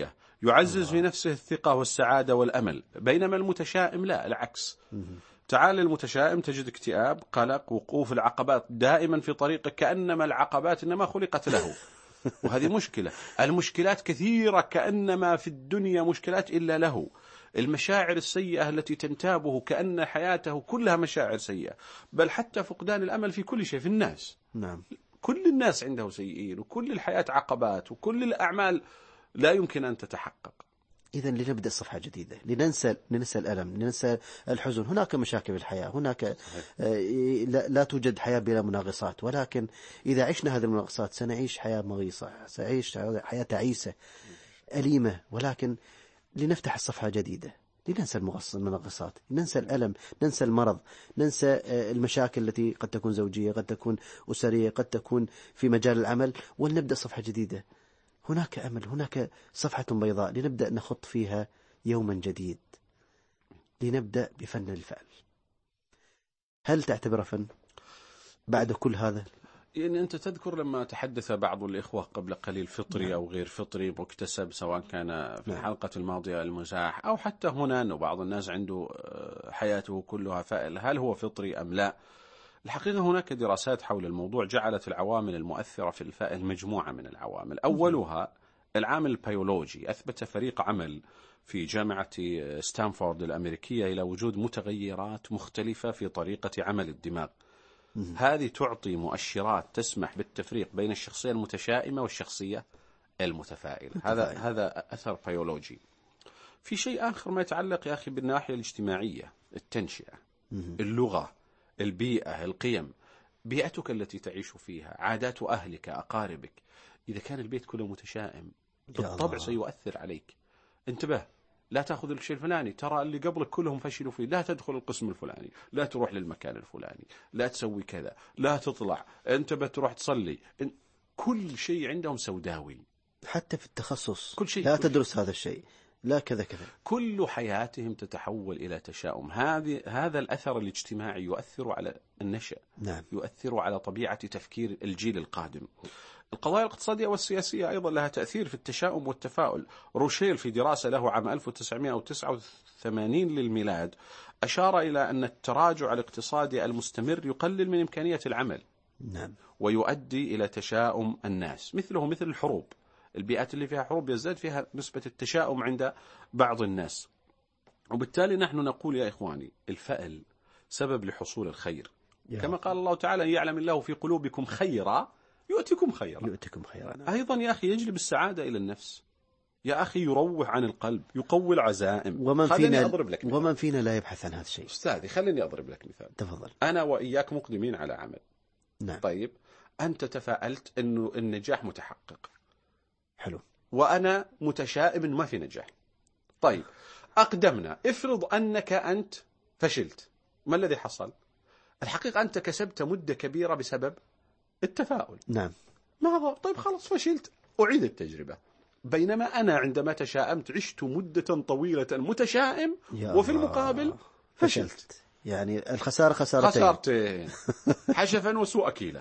D: يعزز
C: الله.
D: في نفسه الثقة والسعادة والأمل، بينما المتشائم لا، العكس. تعال المتشائم تجد اكتئاب، قلق، وقوف العقبات دائما في طريقه، كأنما العقبات إنما خلقت له. وهذه مشكلة. المشكلات كثيرة، كأنما في الدنيا مشكلات إلا له. المشاعر السيئة التي تنتابه، كأن حياته كلها مشاعر سيئة، بل حتى فقدان الأمل في كل شيء، في الناس.
C: نعم.
D: كل الناس عنده سيئين، وكل الحياة عقبات، وكل الأعمال لا يمكن أن تتحقق.
C: إذا لنبدأ صفحة جديدة، لننسى لننسى الألم، لننسى الحزن. هناك مشاكل في الحياة، هناك آه لا, لا توجد حياة بلا مناغصات، ولكن إذا عشنا هذه المناغصات سنعيش حياة مغيصة، سنعيش حياة تعيسة أليمة. ولكن لنفتح الصفحة جديدة، لننسى المناغصات، ننسى الألم، ننسى المرض، ننسى آه المشاكل التي قد تكون زوجية، قد تكون أسرية، قد تكون في مجال العمل، ولنبدأ صفحة جديدة. هناك أمل، هناك صفحة بيضاء لنبدأ نخط فيها يوما جديد. لنبدأ بفن الفعل. هل تعتبره فن بعد كل هذا؟
D: يعني أنت تذكر لما تحدث بعض الإخوة قبل قليل فطري نعم. أو غير فطري مكتسب، سواء كان في نعم. الحلقة الماضية المزاح أو حتى هنا أنه بعض الناس عنده حياته كلها فائل، هل هو فطري أم لا؟ الحقيقة هناك دراسات حول الموضوع جعلت العوامل المؤثرة في الفائل مجموعة من العوامل. أولها العامل البيولوجي. أثبت فريق عمل في جامعة ستانفورد الأمريكية إلى وجود متغيرات مختلفة في طريقة عمل الدماغ. هذه تعطي مؤشرات تسمح بالتفريق بين الشخصية المتشائمة والشخصية المتفائلة. هذا هذا أثر بيولوجي. في شيء آخر ما يتعلق يا أخي بالناحية الاجتماعية، التنشئة، اللغة، البيئة، القيم، بيئتك التي تعيش فيها، عادات أهلك، أقاربك. إذا كان البيت كله متشائم بالطبع سيؤثر عليك. انتبه، لا تأخذ الشيء الفلاني، ترى اللي قبلك كلهم فشلوا فيه، لا تدخل القسم الفلاني، لا تروح للمكان الفلاني، لا تسوي كذا، لا تطلع، انت بتروح تصلي. كل شيء عندهم سوداوي،
C: حتى في التخصص
D: كل شيء،
C: لا
D: كل
C: تدرس
D: شيء.
C: هذا الشيء، لا كذا كذا.
D: كل حياتهم تتحول إلى تشاؤم. هذه هذا الأثر الاجتماعي يؤثر على النشأ،
C: نعم.
D: يؤثر على طبيعة تفكير الجيل القادم. القضايا الاقتصادية والسياسية أيضا لها تأثير في التشاؤم والتفاؤل. روشيل في دراسة له عام ألف وتسعمائة وتسعة وثمانين للميلاد أشار إلى أن التراجع الاقتصادي المستمر يقلل من إمكانية العمل،
C: نعم.
D: ويؤدي إلى تشاؤم الناس. مثله مثل الحروب، البيئات اللي فيها حروب يزداد فيها نسبة التشاؤم عند بعض الناس. وبالتالي نحن نقول يا إخواني، الفأل سبب لحصول الخير، كما قال الله تعالى: يعلم الله في قلوبكم خيرا يؤتكم خيرا.
C: يؤتكم خيرا.
D: أيضا يا أخي يجلب السعادة إلى النفس، يا أخي يروح عن القلب، يقوي العزائم.
C: ومن فينا
D: أضرب لك مثال.
C: ومن فينا لا يبحث عن هذا الشيء.
D: أستاذي خليني أضرب لك مثال.
C: تفضل.
D: أنا وإياك مقدمين على عمل.
C: نعم.
D: طيب أنت تفاءلت أنه النجاح متحقق،
C: حلو،
D: وأنا متشائم ما في نجاح. طيب أقدمنا، افرض أنك أنت فشلت، ما الذي حصل؟ الحقيقة أنت كسبت مدة كبيرة بسبب التفاؤل.
C: نعم.
D: ما طيب خلاص فشلت، أعيد التجربة. بينما أنا عندما تشائمت عشت مدة طويلة متشائم، وفي المقابل فشلت. فشلت.
C: يعني الخسارة خسارتين.
D: خسارتين حشفا وسوء أكيلا.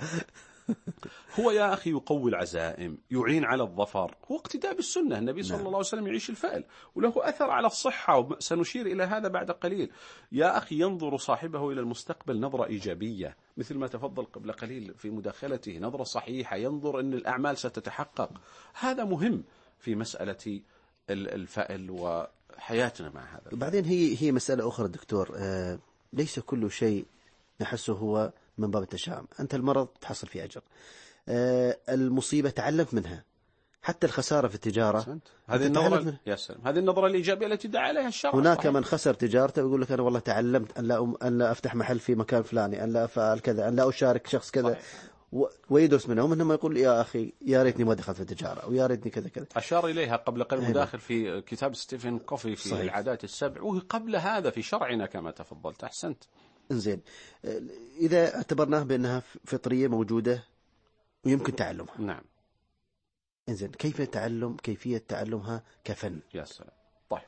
D: هو يا أخي يقوي العزائم، يعين على الظفر، هو اقتداء بالسنة. النبي صلى نعم. الله عليه وسلم يعيش الفأل، وله أثر على الصحة، وسنشير إلى هذا بعد قليل. يا أخي ينظر صاحبه إلى المستقبل نظرة إيجابية، مثل ما تفضل قبل قليل في مداخلته، نظرة صحيحة، ينظر أن الأعمال ستتحقق. هذا مهم في مسألة الفأل وحياتنا مع هذا.
C: بعدين هي هي مسألة أخرى دكتور، آه ليس كل شيء نحسه هو من باب التشاؤم. أنت المرض تحصل فيه أجر، آه المصيبة تعلمت منها، حتى الخسارة في التجارة
D: هذه النظرة. يا سلام، هذه النظرة الإيجابية التي دعا عليها الشرع.
C: هناك
D: صحيح.
C: من خسر تجارته ويقول لك أنا والله تعلمت أن لا أم أن لا أفتح محل في مكان فلاني، أن لا أفعل كذا، أن لا أشارك شخص كذا، و... ويدرس منهم إنما يقول يا أخي يا ريتني ما دخلت في التجارة، ويا ريتني كذا كذا.
D: أشار إليها قبل قليل مداخل في كتاب ستيفن كوفي في صحيح. العادات السبع، وقبل هذا في شرعنا كما تفضلت. أحسنت.
C: إنزين، إذا اعتبرناه بأنها فطرية موجودة ويمكن تعلمها،
D: نعم.
C: إنزين، كيف تعلم كيفية تعلمها كفن؟
D: يا سلام. طيب،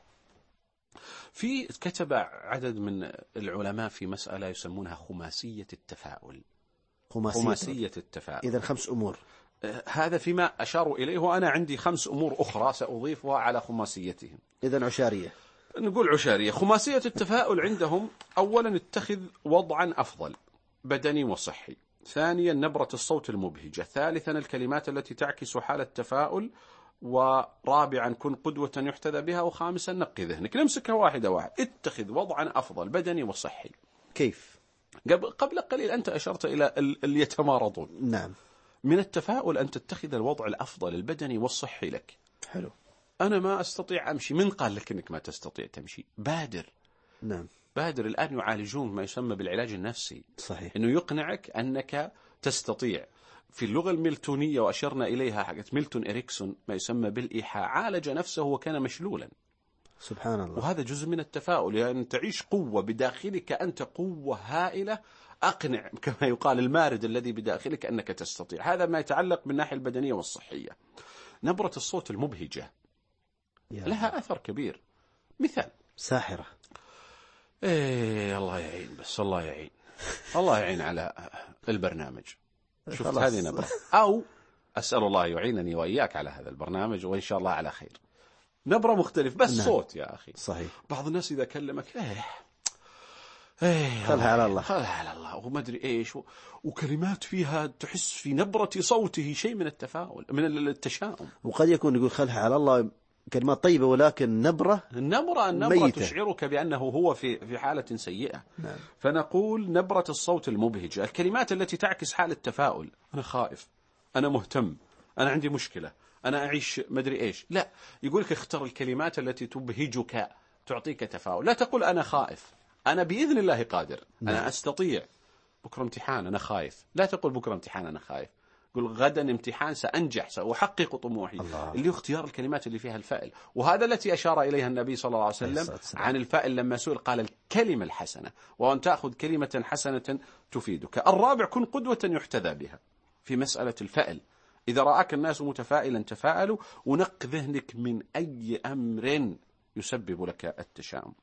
D: في كتب عدد من العلماء في مسألة يسمونها خماسية التفاؤل.
C: خماسية,
D: خماسية التفاؤل.
C: إذا خمس أمور.
D: هذا فيما أشاروا إليه، وأنا عندي خمس أمور أخرى سأضيفها على خماسيتهم.
C: إذن عشارية،
D: نقول عشارية. خماسية التفاؤل عندهم: أولا اتخذ وضعا أفضل بدني وصحي. ثانيا نبرة الصوت المبهجة. ثالثا الكلمات التي تعكس حالة التفاؤل. ورابعا كن قدوة يحتذى بها. وخامسا نقي ذهنك. نمسكها واحدة واحد. اتخذ وضعا أفضل بدني وصحي.
C: كيف؟
D: قبل قبل قليل أنت أشرت إلى اللي يتمارضون.
C: نعم.
D: من التفاؤل أن تتخذ الوضع الأفضل البدني والصحي لك.
C: حلو.
D: أنا ما أستطيع أمشي. من قال لك أنك ما تستطيع تمشي؟ بادر.
C: نعم.
D: بادر. الآن يعالجون ما يسمى بالعلاج النفسي.
C: صحيح.
D: أنه يقنعك أنك تستطيع. في اللغة الميلتونية وأشرنا إليها حقت ميلتون إريكسون ما يسمى بالإيحاء، عالج نفسه وكان مشلولا.
C: سبحان الله.
D: وهذا جزء من التفاؤل، يعني أن تعيش قوة بداخلك، أنت قوة هائلة. أقنع كما يقال المارد الذي بداخلك أنك تستطيع. هذا ما يتعلق بالناحية البدنية والصحية. نبرة الصوت المبهجة لها أثر كبير. مثال
C: ساحرة.
D: إيه الله يعين، بس الله يعين الله يعين على البرنامج. شفت هذه نبرة، أو أسأل الله يعينني وإياك على هذا البرنامج وإن شاء الله على خير. نبرة مختلف بس نعم. صوت يا أخي.
C: صحيح.
D: بعض الناس إذا كلمك إيه إيه
C: خلها على الله،
D: خلها على الله وما أدري إيش، وكلمات فيها تحس في نبرة صوته شيء من التفاؤل، من التشاؤم.
C: وقد يكون يقول خلها على الله كلمات طيبة، ولكن نبرة
D: النبرة النبرة تشعرك بأنه هو في في حالة سيئة.
C: نعم.
D: فنقول نبرة الصوت المبهجة، الكلمات التي تعكس حالة التفاؤل. أنا خائف، أنا مهتم، أنا عندي مشكلة، أنا أعيش مدري إيش. لا، يقول لك اختر الكلمات التي تبهجك تعطيك تفاؤل. لا تقول أنا خائف، أنا بإذن الله قادر. نعم. أنا أستطيع. بكرة امتحان أنا خايف. لا تقول بكرة امتحان أنا خايف، قل غدا امتحان سأنجح سأحقق طموحي. الله. اللي هو اختيار الكلمات اللي فيها الفائل. وهذا التي أشار إليها النبي صلى الله عليه وسلم عن الفائل لما سئل قال الكلمة الحسنة، وأن تأخذ كلمة حسنة تفيدك. الرابع كن قدوة يحتذى بها في مسألة الفائل. إذا رأك الناس متفائلا تفاءلوا، ونق ذهنك من أي أمر يسبب لك التشاؤم.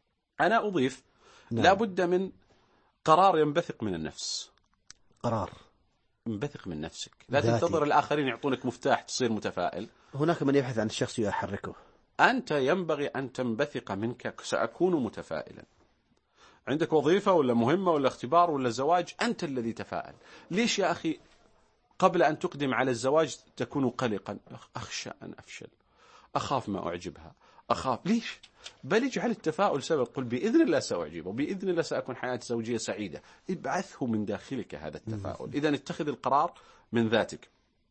D: أنا أضيف نعم. لا بد من قرار ينبثق من النفس.
C: قرار
D: انبثق من نفسك، لا تنتظر الآخرين يعطونك مفتاح تصير متفائل.
C: هناك من يبحث عن الشخص يحركه.
D: أنت ينبغي أن تنبثق منك. سأكون متفائلا. عندك وظيفة ولا مهمة ولا اختبار ولا زواج، أنت الذي تفائل. ليش يا أخي قبل أن تقدم على الزواج تكون قلقا؟ أخشى أن أفشل، أخاف ما أعجبها، أخاف. ليش؟ بل اجعل التفاؤل سبب. قل بإذن الله سأعجبه، بإذن الله سأكون حياتي زوجية سعيدة. ابعثه من داخلك هذا التفاؤل. إذن اتخذ القرار من ذاتك.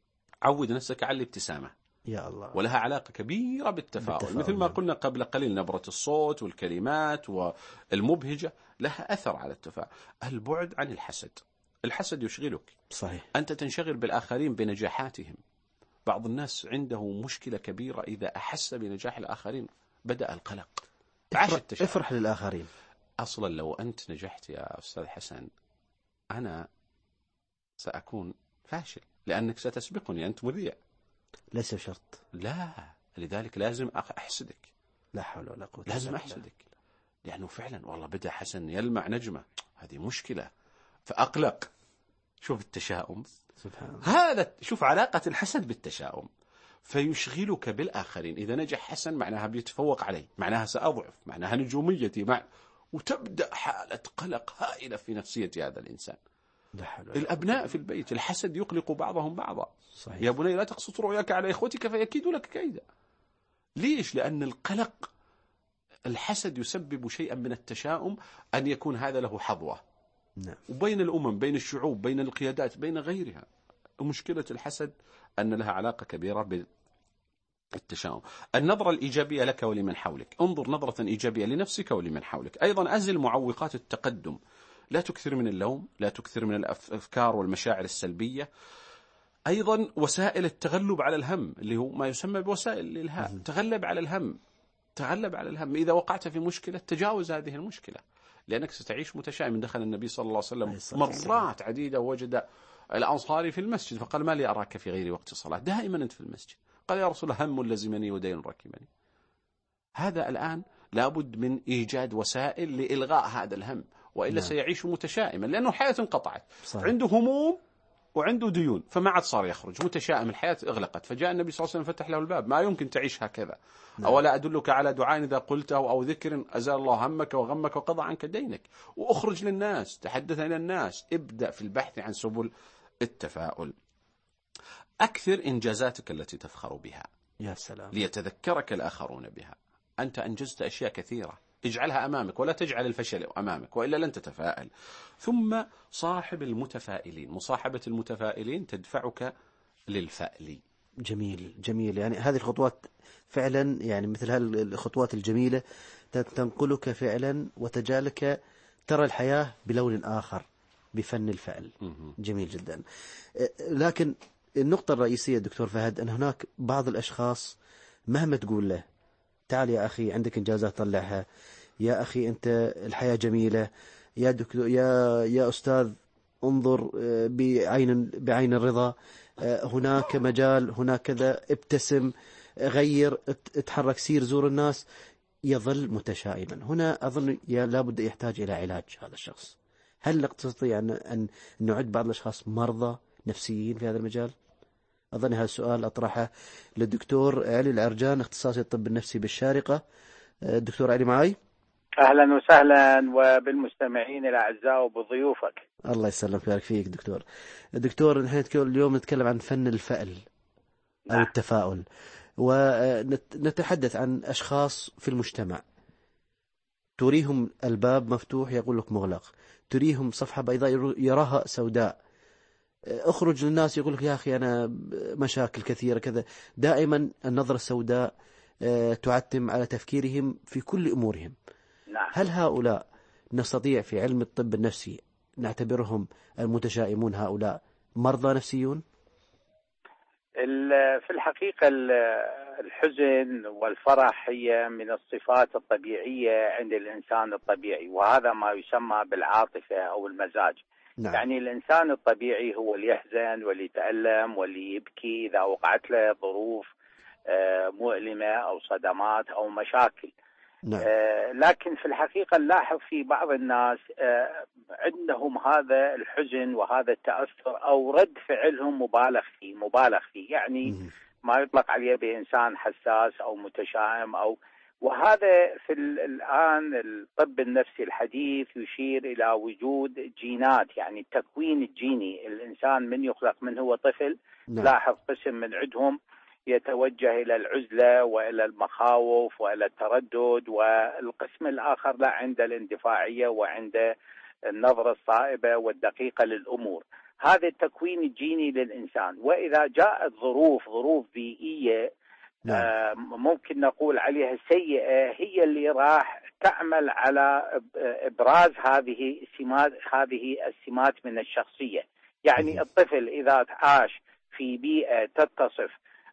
D: عود نفسك على الابتسامة.
C: يا الله.
D: ولها علاقة كبيرة بالتفاؤل. بالتفاؤل. مثل ما قلنا قبل قليل نبرة الصوت والكلمات والمبهجة لها أثر على التفاؤل. البعد عن الحسد. الحسد يشغلك.
C: صحيح.
D: أنت تنشغل بالآخرين بنجاحاتهم. بعض الناس عنده مشكلة كبيرة، إذا أحس بنجاح الآخرين بدأ القلق.
C: افرح, افرح للآخرين.
D: أصلا لو أنت نجحت يا أستاذ حسن أنا سأكون فاشل لأنك ستسبقني، أنت مذيع.
C: ليس شرط.
D: لا، لذلك لازم أحسدك.
C: لا حول ولا قوة.
D: لازم أحسدك لأنه فعلا والله بدأ حسن يلمع نجمة، هذه مشكلة فأقلق. شوف التشاؤم.
C: سبحان الله.
D: هذا شوف علاقة الحسد بالتشاؤم. فيشغلك بالآخرين. إذا نجح حسن معناها بيتفوق علي، معناها سأضعف، معناها نجوميتي مع، وتبدأ حالة قلق هائلة في نفسية هذا الإنسان. الأبناء في البيت الحسد يقلق بعضهم بعضا.
C: صحيح.
D: يا بني لا تقصص رؤياك على إخوتك فيكيدوا لك كيدا. ليش؟ لأن القلق الحسد يسبب شيئا من التشاؤم، أن يكون هذا له حظوة.
C: نعم.
D: وبين الأمم، بين الشعوب، بين القيادات، بين غيرها. مشكلة الحسد أن لها علاقة كبيرة بالتشاؤم. النظرة الإيجابية لك ولمن حولك. انظر نظرة إيجابية لنفسك ولمن حولك. أيضا أزل معوقات التقدم. لا تكثر من اللوم، لا تكثر من الأفكار والمشاعر السلبية. أيضا وسائل التغلب على الهم اللي هو ما يسمى بوسائل الإلهاء. تغلب على الهم، تغلب على الهم. إذا وقعت في مشكلة تجاوز هذه المشكلة، لأنك ستعيش متشائم. دخل النبي صلى الله عليه وسلم مرات عديدة ووجد الأنصاري في المسجد فقال ما لي أراك في غير وقت الصلاة، دائما أنت في المسجد. قال يا رسول الله هم لزمني ودين ركبني. هذا الآن لابد من إيجاد وسائل لإلغاء هذا الهم، وإلا نعم. سيعيش متشائما لأنه حياة انقطعت.
C: صحيح.
D: عنده هموم وعنده ديون، فما عاد صار يخرج، متشائم، الحياة اغلقت، فجاء النبي صلى الله عليه وسلم فتح له الباب، ما يمكن تعيش هكذا. نعم. أولا أدلك على دعاء إذا قلته أو ذكر أزال الله همك وغمك وقضى عنك دينك، وأخرج للناس، تحدث إلى الناس، ابدأ في البحث عن سبل التفاؤل. أكثر إنجازاتك التي تفخر بها،
C: يا سلام،
D: ليتذكرك الآخرون بها. أنت أنجزت أشياء كثيرة، اجعلها أمامك ولا تجعل الفشل أمامك، وإلا لن تتفائل. ثم صاحب المتفائلين، مصاحبة المتفائلين تدفعك للفأل.
C: جميل جميل. يعني هذه الخطوات فعلا، يعني مثل هذه الخطوات الجميلة تنقلك فعلا وتجعلك ترى الحياة بلون آخر، بفن الفعل. جميل جدا. لكن النقطة الرئيسية دكتور فهد أن هناك بعض الأشخاص مهما تقول له تعال يا أخي عندك إنجازات طلعها، يا أخي أنت الحياة جميلة، يا دكتور يا يا أستاذ انظر بعين بعين الرضا، هناك مجال، هناك كذا، ابتسم، غير، اتحرك، سير، زور الناس، يظل متشائما. هنا أظن لابد يحتاج إلى علاج هذا الشخص. هل نستطيع أن أن نعد بعض الأشخاص مرضى نفسيين في هذا المجال؟ أظن هذا السؤال أطرحه للدكتور علي العرجان، اختصاصي الطب النفسي بالشارقة. الدكتور علي معي؟
L: أهلا وسهلا، وبالمستمعين الأعزاء وبضيوفك.
C: الله يسلمك ويبارك فيك دكتور. دكتور نحن اليوم نتكلم عن فن الفأل أو التفاؤل، ونتحدث عن أشخاص في المجتمع تريهم الباب مفتوح يقول لك مغلق، تريهم صفحة بيضاء يراها سوداء، اخرج للناس يقول لك يا أخي أنا مشاكل كثيرة كذا. دائما النظرة السوداء تعتم على تفكيرهم في كل أمورهم.
L: نعم.
C: هل هؤلاء نستطيع في علم الطب النفسي نعتبرهم المتشائمون هؤلاء مرضى نفسيون؟
L: في الحقيقة الحزن والفرح هي من الصفات الطبيعية عند الإنسان الطبيعي، وهذا ما يسمى بالعاطفة أو المزاج. نعم. يعني الإنسان الطبيعي هو اللي يحزن واللي يتألم واللي يبكي إذا وقعت له ظروف مؤلمة أو صدمات أو مشاكل. نعم. آه لكن في الحقيقة نلاحظ في بعض الناس آه عندهم هذا الحزن وهذا التأثر أو رد فعلهم مبالغ فيه مبالغ فيه يعني م- ما يطلق عليه بإنسان حساس أو متشائم أو وهذا في الآن الطب النفسي الحديث يشير إلى وجود جينات، يعني التكوين الجيني. الإنسان من يخلق من هو طفل نعم. لاحظ قسم من عندهم يتوجه إلى العزلة وإلى المخاوف وإلى التردد، والقسم الآخر لا عند الاندفاعية وعند النظرة الصائبة والدقيقة للأمور. هذا التكوين الجيني للإنسان. وإذا جاءت ظروف ظروف بيئية نعم. آه ممكن نقول عليها سيئة، هي اللي راح تعمل على إبراز هذه السمات هذه السمات من الشخصية. يعني الطفل إذا عاش في بيئة تتصف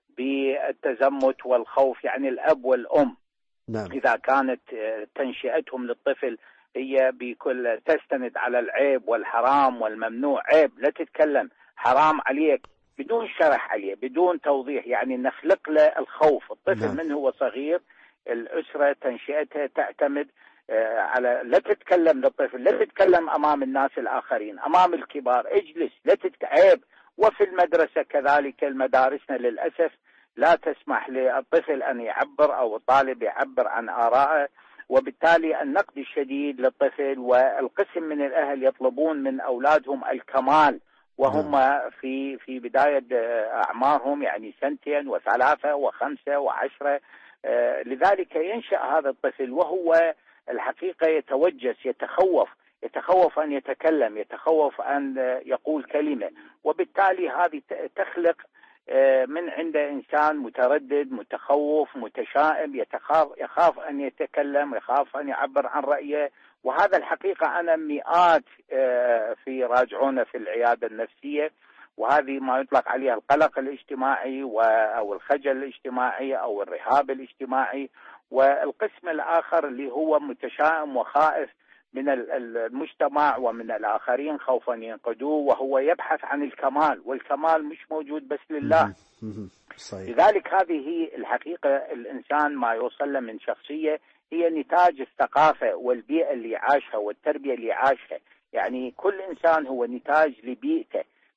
L: بالتزمت والخوف، يعني الأب والأم نعم. إذا كانت تنشئتهم للطفل هي بكل تستند على العيب والحرام والممنوع، عيب لا تتكلم، حرام عليك، بدون شرح عليه بدون توضيح، يعني نخلق له الخوف. الطفل نعم. من هو صغير الأسرة تنشئتها تعتمد على لا تتكلم للطفل، لا تتكلم أمام الناس الآخرين، أمام الكبار اجلس، لا تتعيب. وفي المدرسة كذلك، المدارسنا للأسف لا تسمح للطفل أن يعبر أو الطالب يعبر عن آرائه، وبالتالي النقد الشديد للطفل، والقسم من الأهل يطلبون من أولادهم الكمال وهم في في بداية أعمارهم، يعني سنتين وثلاثة وخمسة وعشرة. لذلك ينشأ هذا الطفل وهو الحقيقة يتوجس، يتخوف يتخوف أن يتكلم، يتخوف أن يقول كلمة، وبالتالي هذه تخلق من عند إنسان متردد متخوف متشائم، يتخاف يخاف أن يتكلم، يخاف أن يعبر عن رأيه. وهذا الحقيقة أنا مئات في راجعونا في العيادة النفسية، وهذه ما يطلق عليها القلق الاجتماعي أو الخجل الاجتماعي أو الرهاب الاجتماعي. والقسم الآخر اللي هو متشائم وخائف من المجتمع ومن الآخرين خوفا ينقدوه، وهو يبحث عن الكمال، والكمال مش موجود بس لله. صحيح. لذلك هذه هي الحقيقة، الإنسان ما يوصل له من شخصية هي نتاج الثقافة والبيئة اللي عاشها والتربية اللي عاشها. يعني كل إنسان هو نتاج لبيئته،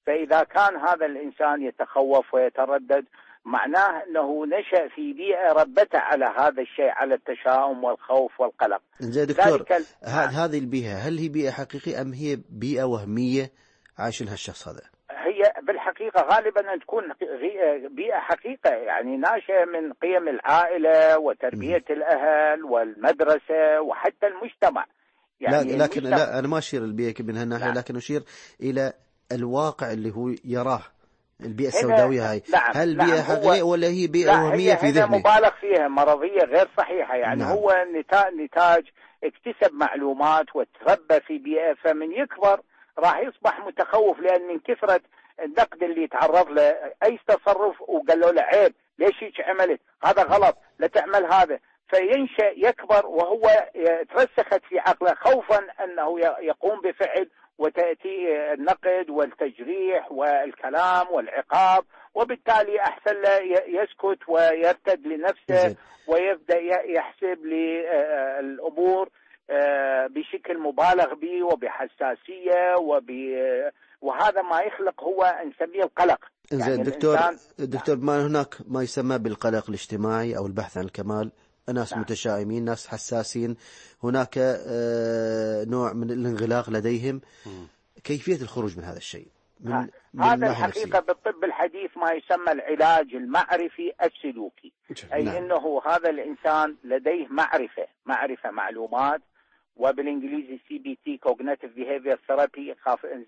L: فإذا كان هذا الإنسان يتخوف ويتردد معناه أنه نشأ في بيئة ربته على هذا الشيء، على التشاؤم والخوف والقلق.
C: زين دكتور، هذه البيئة هل هي بيئة حقيقية أم هي بيئة وهمية عايش لها الشخص هذا؟
L: هي بالحقيقة غالبا أن تكون بيئة حقيقة، يعني ناشئة من قيم العائلة وتربية م. الأهل والمدرسة وحتى المجتمع.
C: يعني لا لكن المجتمع لا أنا ما أشير البيئة من هالناحية، لكن أشير إلى الواقع اللي هو يراه، البيئة السوداوية هاي.
L: نعم
C: هل بيئة
L: نعم
C: حقيقية ولا هي بيئة وهمية في ذهنه؟
L: مبالغ فيها، مرضية غير صحيحة. يعني نعم. هو نتاج, نتاج اكتسب معلومات وتربى في بيئة، فمن يكبر راح يصبح متخوف، لأن من كثرة النقد اللي يتعرض له أي تصرف وقالوا له عيب، ليش هيك عملت، هذا غلط، لا تعمل هذا، فينشأ يكبر وهو ترسخت في عقله خوفا أنه يقوم بفعل، وتأتي النقد والتجريح والكلام والعقاب، وبالتالي أحسن له يسكت ويرتد لنفسه ويبدأ يحسب للأمور بشكل مبالغ به وبحساسية وب وهذا ما يخلق هو نسميه القلق.
C: يعني زين دكتور دكتور ما هناك ما يسمى بالقلق الاجتماعي أو البحث عن الكمال، ناس نعم. متشائمين، ناس حساسين، هناك نوع من الانغلاق لديهم. م. كيفية الخروج من هذا الشيء؟ من من
L: هذا الحقيقة بالطب الحديث ما يسمى العلاج المعرفي السلوكي، أي نعم. أنه هذا الإنسان لديه معرفة معرفة معلومات، وبالإنجليزي سي بي تي Cognitive Behavior Therapy،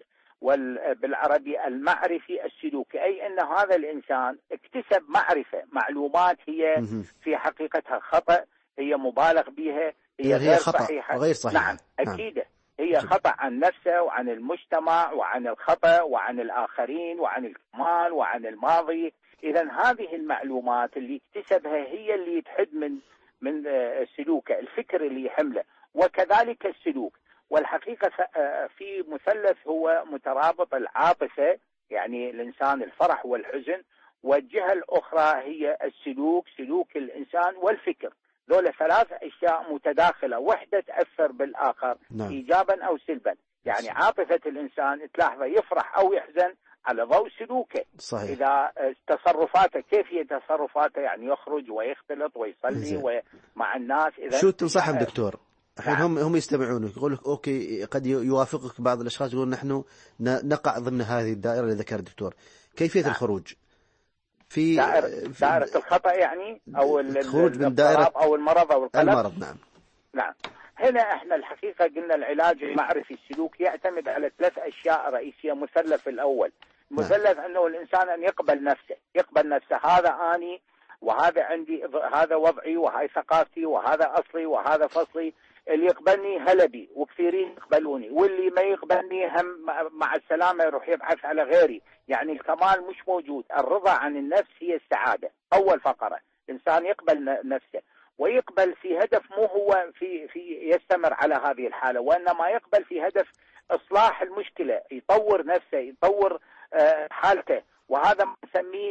L: وبالعربي المعرفي السلوكي، أي أن هذا الإنسان اكتسب معرفة معلومات هي في حقيقتها خطأ، هي مبالغ بها، هي
C: غير خطأ
L: صحيحة.
C: غير صحيحة.
L: نعم أكيد. هي خطأ عن نفسه وعن المجتمع وعن الخطأ وعن الآخرين وعن الكمال وعن الماضي. إذن هذه المعلومات اللي اكتسبها هي اللي تحد من من سلوكه، الفكر اللي يحمله، وكذلك السلوك. والحقيقة في مثلث هو مترابط العاطفة، يعني الإنسان الفرح والحزن، والجهة الأخرى هي السلوك، سلوك الإنسان والفكر. ذولا ثلاث أشياء متداخلة، وحدة تأثر بالآخر نعم. إيجابا أو سلبا. يعني عاطفة الإنسان تلاحظه يفرح أو يحزن على ضوء سلوكه.
C: صحيح.
L: إذا تصرفاته كيف هي تصرفاته، يعني يخرج ويختلط ويصلي مع الناس. إذا
C: شو تنصحهم دكتور؟ الحين نعم. هم هم يستمعونك، يقول لك اوكي قد يوافقك بعض الاشخاص يقولون نحن نقع ضمن هذه الدائره اللي ذكر الدكتور، كيفيه نعم. الخروج في
L: دائرة, في دائرة الخطأ، يعني او
C: الخروج من دائره
L: او المرض او القلق.
C: المرض نعم
L: نعم. هنا احنا الحقيقه قلنا العلاج المعرفي السلوكي يعتمد على ثلاث اشياء رئيسيه. مثلث الاول مثلث نعم. انه الانسان ان يقبل نفسه، يقبل نفسه، هذا اني وهذا عندي، هذا وضعي وهاي ثقافتي وهذا اصلي وهذا فصلي. اللي يقبلني هلا بي وكثيرين يقبلوني، واللي ما يقبلني هم مع السلامة يروح يبحث على غيري. يعني الكمال مش موجود. الرضا عن النفس هي السعادة. أول فقرة الإنسان يقبل نفسه، ويقبل في هدف مو هو في في يستمر على هذه الحالة، وإنما يقبل في هدف إصلاح المشكلة، يطور نفسه، يطور حالته. وهذا ما نسميه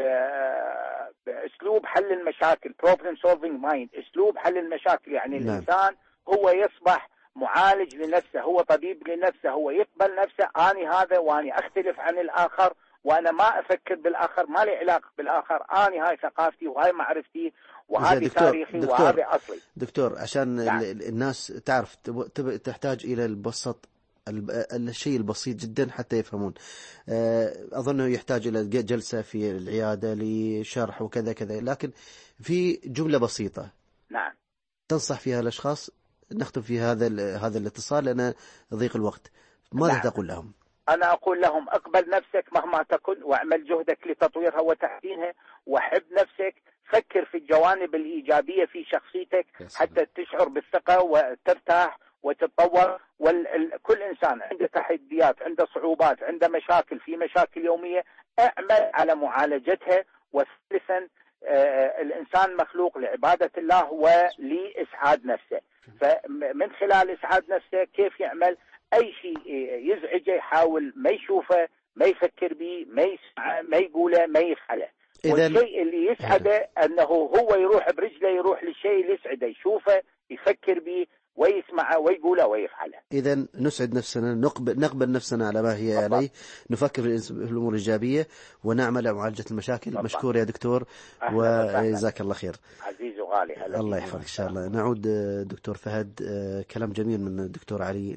L: أسلوب حل المشاكل، problem solving mind، أسلوب حل المشاكل. يعني نعم. الإنسان هو يصبح معالج لنفسه، هو طبيب لنفسه، هو يقبل نفسه، أني هذا وأني أختلف عن الآخر، وأنا ما أفكر بالآخر، ما لي علاقة بالآخر، أني هاي ثقافتي وهاي معرفتي وهذه تاريخي وهذا أصلي.
C: دكتور عشان نعم. الناس تعرف تحتاج إلى البسط، الشيء البسيط جدا حتى يفهمون. أظنه يحتاج إلى جلسة في العيادة لشرح وكذا كذا، لكن في جملة بسيطة
L: نعم
C: تنصح فيها الأشخاص نختم في هذا هذا الاتصال لأن ضيق الوقت. ماذا نعم. تقول لهم؟
L: أنا أقول لهم أقبل نفسك مهما تكن، واعمل جهدك لتطويرها وتحسينها، وحب نفسك، فكر في الجوانب الإيجابية في شخصيتك حتى تشعر بالثقة وترتاح وتتطور. وكل إنسان عنده تحديات، عنده صعوبات، عنده مشاكل، في مشاكل يومية، اعمل على معالجتها. وثالثا آه الإنسان مخلوق لعبادة الله ولإسعاد نفسه، فمن خلال إسعاد نفسه كيف يعمل أي شيء يزعجه يحاول ما يشوفه، ما يفكر به، ما يسمعه، ما يقوله، ما يفعله. والشيء اللي يسعده أنه هو يروح برجله، يروح للشيء اللي يسعده، يشوفه، يفكر به، ويسمعه ويقوله ويفعله.
C: إذا نسعد نفسنا، نقبل, نقبل نفسنا على ما هي عليه، نفكر في الأمور الإيجابية ونعمل على معالجة المشاكل. طبعا. مشكور يا دكتور وجزاك الله خير.
L: عزيز وغالي.
C: الله يحفظك إن شاء الله. نعود دكتور فهد، كلام جميل من الدكتور علي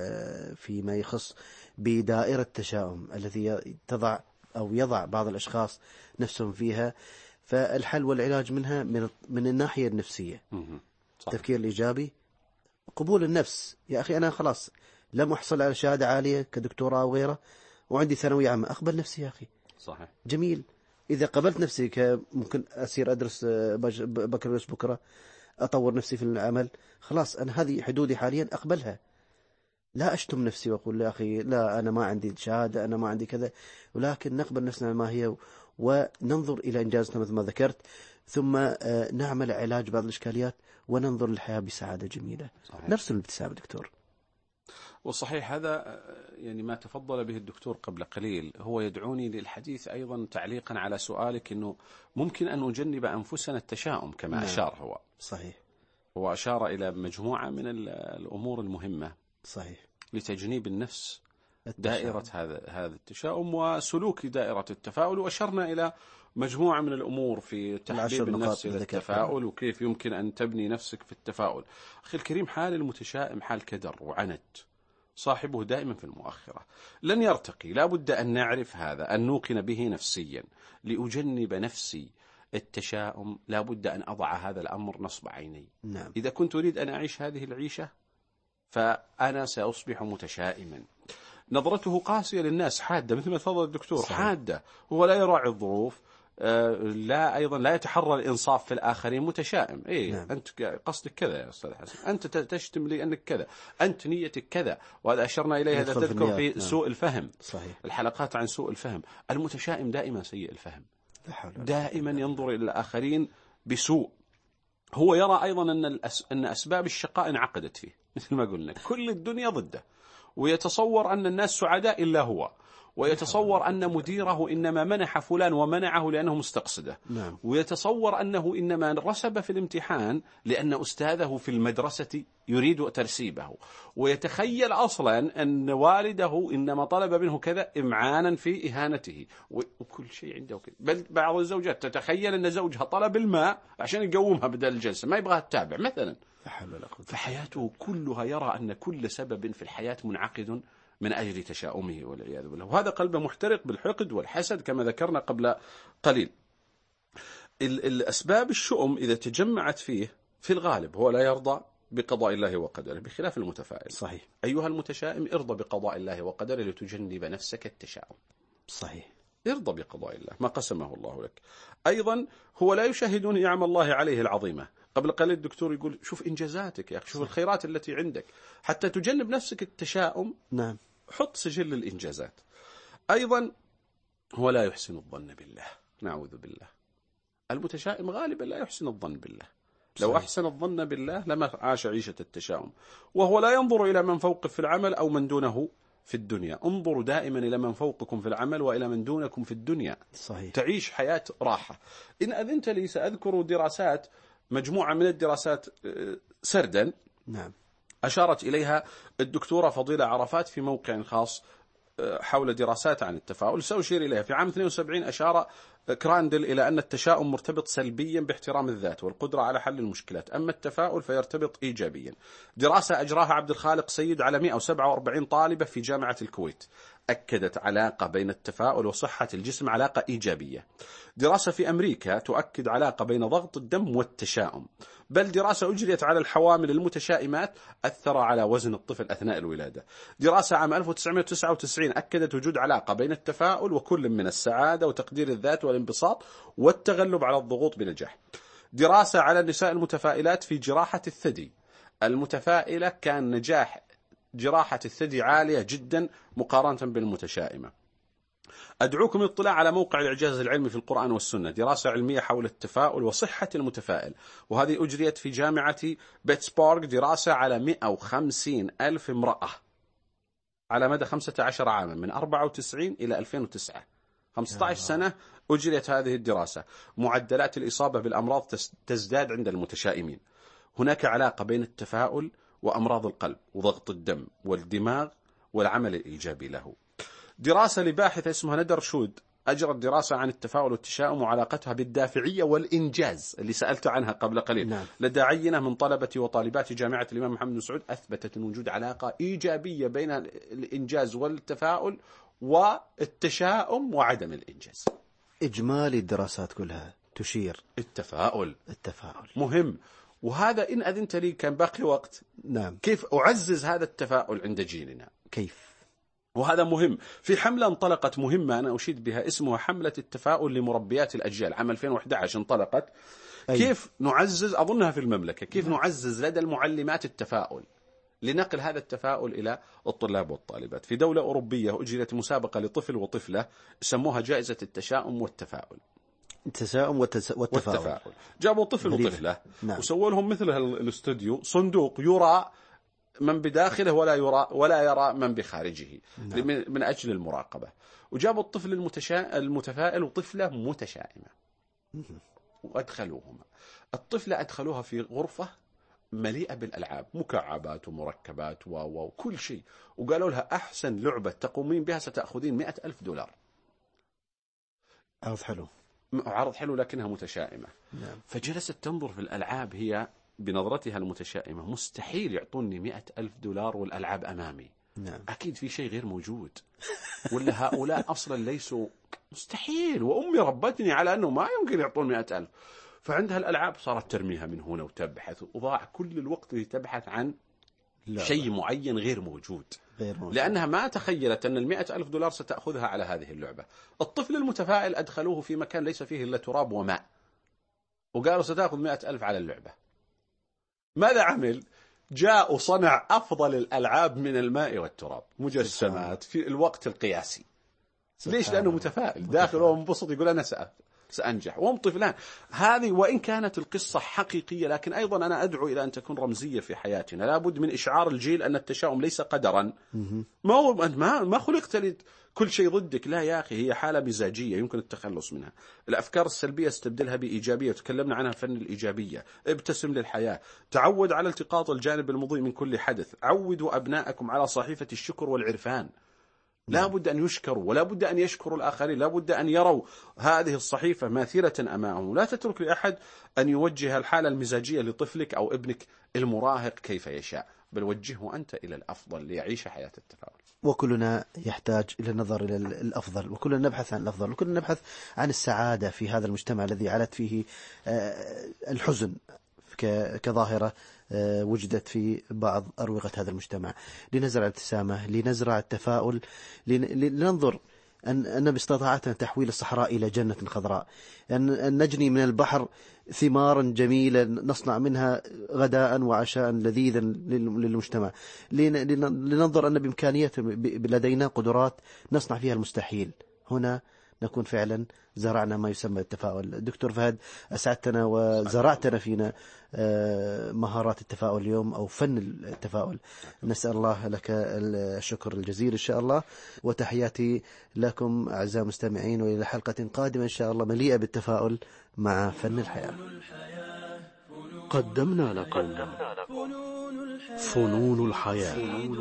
C: فيما يخص بدائرة التشاؤم التي تضع أو يضع بعض الأشخاص نفسهم فيها، فالحل والعلاج منها من من الناحية النفسية. التفكير الإيجابي، قبول النفس. يا أخي أنا خلاص لم أحصل على شهادة عالية كدكتوراه أو غيره وعندي ثانوية عامة، أقبل نفسي يا أخي.
D: صحيح. جميل.
C: إذا قبلت نفسي كممكن أسير أدرس بكالوريوس بكرة، أطور نفسي في العمل، خلاص أنا هذه حدودي حاليا أقبلها. لا أشتم نفسي وأقول يا أخي لا أنا ما عندي شهادة، أنا ما عندي كذا، ولكن نقبل نفسنا ما هي وننظر إلى إنجازنا مثل ما ذكرت، ثم نعمل علاج بعض الإشكاليات وننظر للحياة بسعادة جميلة. صحيح. نفس الابتسامة دكتور.
D: وصحيح هذا يعني ما تفضل به الدكتور قبل قليل، هو يدعوني للحديث أيضا تعليقا على سؤالك أنه ممكن أن نجنب أنفسنا التشاؤم كما نعم. أشار هو.
C: صحيح.
D: هو أشار إلى مجموعة من الأمور المهمة.
C: صحيح.
D: لتجنيب النفس التشاؤم. دائرة هذا هذا التشاؤم وسلوك دائرة التفاؤل، وأشرنا إلى مجموعة من الأمور في تحبيب النفس إلى التفاؤل وكيف يمكن أن تبني نفسك في التفاؤل. أخي الكريم، حال المتشائم حال كدر وعنت، صاحبه دائما في المؤخرة، لن يرتقي. لا بد أن نعرف هذا، أن نوقن به نفسيا. لأجنب نفسي التشاؤم لا بد أن أضع هذا الأمر نصب عيني.
C: نعم.
D: إذا كنت أريد أن أعيش هذه العيشة فأنا سأصبح متشائما. نظرته قاسية للناس، حادة، مثل ما تفضل الدكتور. صحيح. حادة، هو لا يراعي الظروف، لا أيضا لا يتحرى الإنصاف في الآخرين، متشائم. إيه نعم. أنت قصدك كذا يا أستاذ حسن، أنت تشتم لي أنك كذا، أنت نيتك كذا، وهذا أشرنا إليه. هذا تذكر في نعم. سوء الفهم.
C: صحيح.
D: الحلقات عن سوء الفهم. المتشائم دائما سيء الفهم، دائما ينظر إلى الآخرين بسوء. هو يرى أيضا أن أن أسباب الشقاء انعقدت فيه، مثل ما قلنا كل الدنيا ضده، ويتصور أن الناس سعداء إلا هو، ويتصور أن مديره إنما منح فلان ومنعه لأنه مستقصده.
C: نعم.
D: ويتصور أنه إنما رسب في الامتحان لأن أستاذه في المدرسة يريد ترسيبه، ويتخيل أصلا أن والده إنما طلب منه كذا إمعانا في إهانته، وكل شيء عنده كذا. بل بعض الزوجات تتخيل أن زوجها طلب الماء عشان يقومها بدل الجلسة، ما يبغاها تتابع مثلا. فحياته كلها يرى أن كل سبب في الحياة منعقد من أجل تشاؤمه والعياذ بالله، وهذا قلبه محترق بالحقد والحسد كما ذكرنا قبل قليل. الأسباب الشؤم إذا تجمعت فيه في الغالب هو لا يرضى بقضاء الله وقدره، بخلاف المتفائل.
C: صحيح.
D: أيها المتشائم، ارضى بقضاء الله وقدره لتجنب نفسك التشاؤم.
C: صحيح.
D: ارضى بقضاء الله ما قسمه الله لك. أيضا هو لا يشاهد نعم الله عليه العظيمة. قبل قليل الدكتور يقول شوف إنجازاتك يا أخي، شوف الخيرات التي عندك، حتى تجنب نفسك التشاؤم.
C: نعم.
D: حط سجل الإنجازات. أيضا هو لا يحسن الظن بالله، نعوذ بالله. المتشائم غالبا لا يحسن الظن بالله. لو صحيح. أحسن الظن بالله لما عاش عيشة التشاؤم. وهو لا ينظر إلى من فوقه في العمل أو من دونه في الدنيا. انظروا دائما إلى من فوقكم في العمل وإلى من دونكم في الدنيا.
C: صحيح.
D: تعيش حياة راحة. إن أذنت لي سأذكر دراسات، مجموعة من الدراسات سردا.
C: نعم.
D: أشارت إليها الدكتورة فضيلة عرفات في موقع خاص حول دراسات عن التفاؤل، سأشير إليها. في عام اثنين وسبعين أشار كراندل إلى أن التشاؤم مرتبط سلبيا باحترام الذات والقدرة على حل المشكلات، أما التفاؤل فيرتبط إيجابيا. دراسة أجراها عبد الخالق سيد على مئة وسبعة وأربعين طالبة في جامعة الكويت أكدت علاقة بين التفاؤل وصحة الجسم، علاقة إيجابية. دراسة في أمريكا تؤكد علاقة بين ضغط الدم والتشاؤم. بل دراسة أجريت على الحوامل المتشائمات أثر على وزن الطفل أثناء الولادة. دراسة عام ألف وتسعمئة وتسعة وتسعين أكدت وجود علاقة بين التفاؤل وكل من السعادة وتقدير الذات والانبساط والتغلب على الضغوط بنجاح. دراسة على النساء المتفائلات في جراحة الثدي، المتفائلة كان نجاح جراحة الثدي عالية جدا مقارنة بالمتشائمة. أدعوكم للاطلاع على موقع الإعجاز العلمي في القرآن والسنة، دراسة علمية حول التفاؤل وصحة المتفائل، وهذه أجريت في جامعة بيتسبورغ. دراسة على مئة وخمسين ألف امرأة على مدى خمسة عشر عاما من أربعة وتسعين إلى ألفين وتسعة، خمسة عشر سنة أجريت هذه الدراسة. معدلات الإصابة بالأمراض تزداد عند المتشائمين. هناك علاقة بين التفاؤل وأمراض القلب وضغط الدم والدماغ والعمل الإيجابي له. دراسة لباحثة اسمها ندر شود أجرت دراسة عن التفاؤل والتشاؤم وعلاقتها بالدافعية والإنجاز اللي سألت عنها قبل قليل. نعم. لدى عينة من طلبة وطالبات جامعة الإمام محمد بن سعود أثبتت أن وجود علاقة إيجابية بين الإنجاز والتفاؤل والتشاؤم وعدم الإنجاز.
C: إجمالي الدراسات كلها تشير
D: التفاؤل
C: التفاؤل
D: مهم، وهذا إن أذنت لي كان باقي وقت.
C: نعم.
D: كيف أعزز هذا التفاؤل عند جيلنا؟
C: كيف؟
D: وهذا مهم. في حملة انطلقت مهمة أنا أشيد بها اسمها حملة التفاؤل لمربيات الأجيال، عام ألفين وأحد عشر انطلقت. أي. كيف نعزز، أظنها في المملكة، كيف نعم. نعزز لدى المعلمات التفاؤل لنقل هذا التفاؤل إلى الطلاب والطالبات. في دولة أوروبية أجرت مسابقة لطفل وطفلة سموها جائزة التشاؤم والتفاؤل.
C: التشاؤم والتس... والتفاؤل. والتفاؤل.
D: جابوا طفل وطفلة. نعم. وسووا لهم مثل الاستوديو صندوق يرى من بداخله ولا يرى ولا يرى من بخارجه. نعم. من أجل المراقبة. وجابوا الطفل المتشا... المتفائل وطفلة متشائمة وأدخلوهما. الطفلة أدخلوها في غرفة مليئة بالألعاب، مكعبات ومركبات وكل شيء، وقالوا لها أحسن لعبة تقومين بها ستأخذين مئة ألف دولار.
C: عرض حلو.
D: عرض حلو لكنها متشائمة.
C: نعم.
D: فجلست تنظر في الألعاب هي بنظرتها المتشائمة، مستحيل يعطوني مئة ألف دولار والألعاب أمامي.
C: نعم.
D: أكيد في شيء غير موجود، ولا هؤلاء أصلا ليسوا، مستحيل، وأمي ربتني على أنه ما يمكن يعطون مئة ألف. فعندها الألعاب صارت ترميها من هنا وتبحث، وضاع كل الوقت اللي تبحث عن لا. شيء معين غير موجود.
C: غير موجود
D: لأنها ما تخيلت أن المئة ألف دولار ستأخذها على هذه اللعبة. الطفل المتفائل أدخلوه في مكان ليس فيه إلا تراب وماء، وقالوا ستأخذ مئة ألف على اللعبة. ماذا عمل؟ جاء وصنع أفضل الألعاب من الماء والتراب، مجسمات في الوقت القياسي. ليش؟ لأنه متفائل داخل ومنبسط، يقول أنا سأ سأنجح، وهم طفلان. هذه وإن كانت القصة حقيقية، لكن أيضا أنا أدعو إلى أن تكون رمزية في حياتنا. لابد من إشعار الجيل أن التشاؤم ليس قدرا. ما هو ما ما خلقت كل شيء ضدك، لا يا أخي، هي حالة مزاجية يمكن التخلص منها. الأفكار السلبية استبدلها بإيجابية، تكلمنا عنها فن الإيجابية. ابتسم للحياة، تعود على التقاط الجانب المضيء من كل حدث، عودوا أبنائكم على صحيفة الشكر والعرفان. لا بد أن يشكروا ولا بد أن يشكروا الآخرين، لا بد أن يروا هذه الصحيفة ماثلة أمامهم. لا تترك لأحد أن يوجه الحالة المزاجية لطفلك أو ابنك المراهق كيف يشاء، بل وجهه أنت إلى الأفضل ليعيش حياة التفاؤل.
C: وكلنا يحتاج إلى النظر إلى الأفضل، وكلنا نبحث عن الأفضل، وكلنا نبحث عن السعادة في هذا المجتمع الذي علت فيه الحزن كظاهرة وجدت في بعض أروقة هذا المجتمع. لنزرع الابتسامة، لنزرع التفاؤل، لننظر أن باستطاعتنا تحويل الصحراء إلى جنة خضراء، أن نجني من البحر ثمارا جميلة نصنع منها غداء وعشاء لذيذا للمجتمع. لننظر أن بإمكانية لدينا قدرات نصنع فيها المستحيل. هنا نكون فعلا زرعنا ما يسمى التفاؤل. دكتور فهد، أسعدتنا وزرعتنا فينا مهارات التفاؤل اليوم أو فن التفاؤل. نسأل الله لك الشكر الجزيل إن شاء الله، وتحياتي لكم أعزائي المستمعين، وإلى حلقة قادمة إن شاء الله مليئة بالتفاؤل مع فن الحياة.
A: قدمنا لكم فنون الحياة،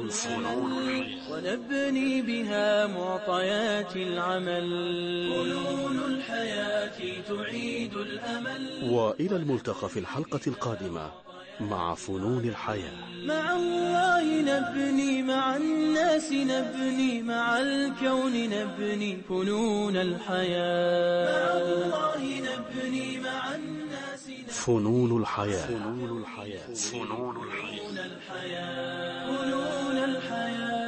B: ونبني بها معطيات العمل. فنون الحياة تعيد الأمل.
A: وإلى الملتقى في الحلقة القادمة مع فنون الحياة.
B: مع الله نبني، مع الناس نبني، مع الكون نبني فنون الحياة. مع الله نبني، مع الناس نبني
A: فنون الحياة.
B: فنون الحياة. فنون الحياة. فنون الحياة.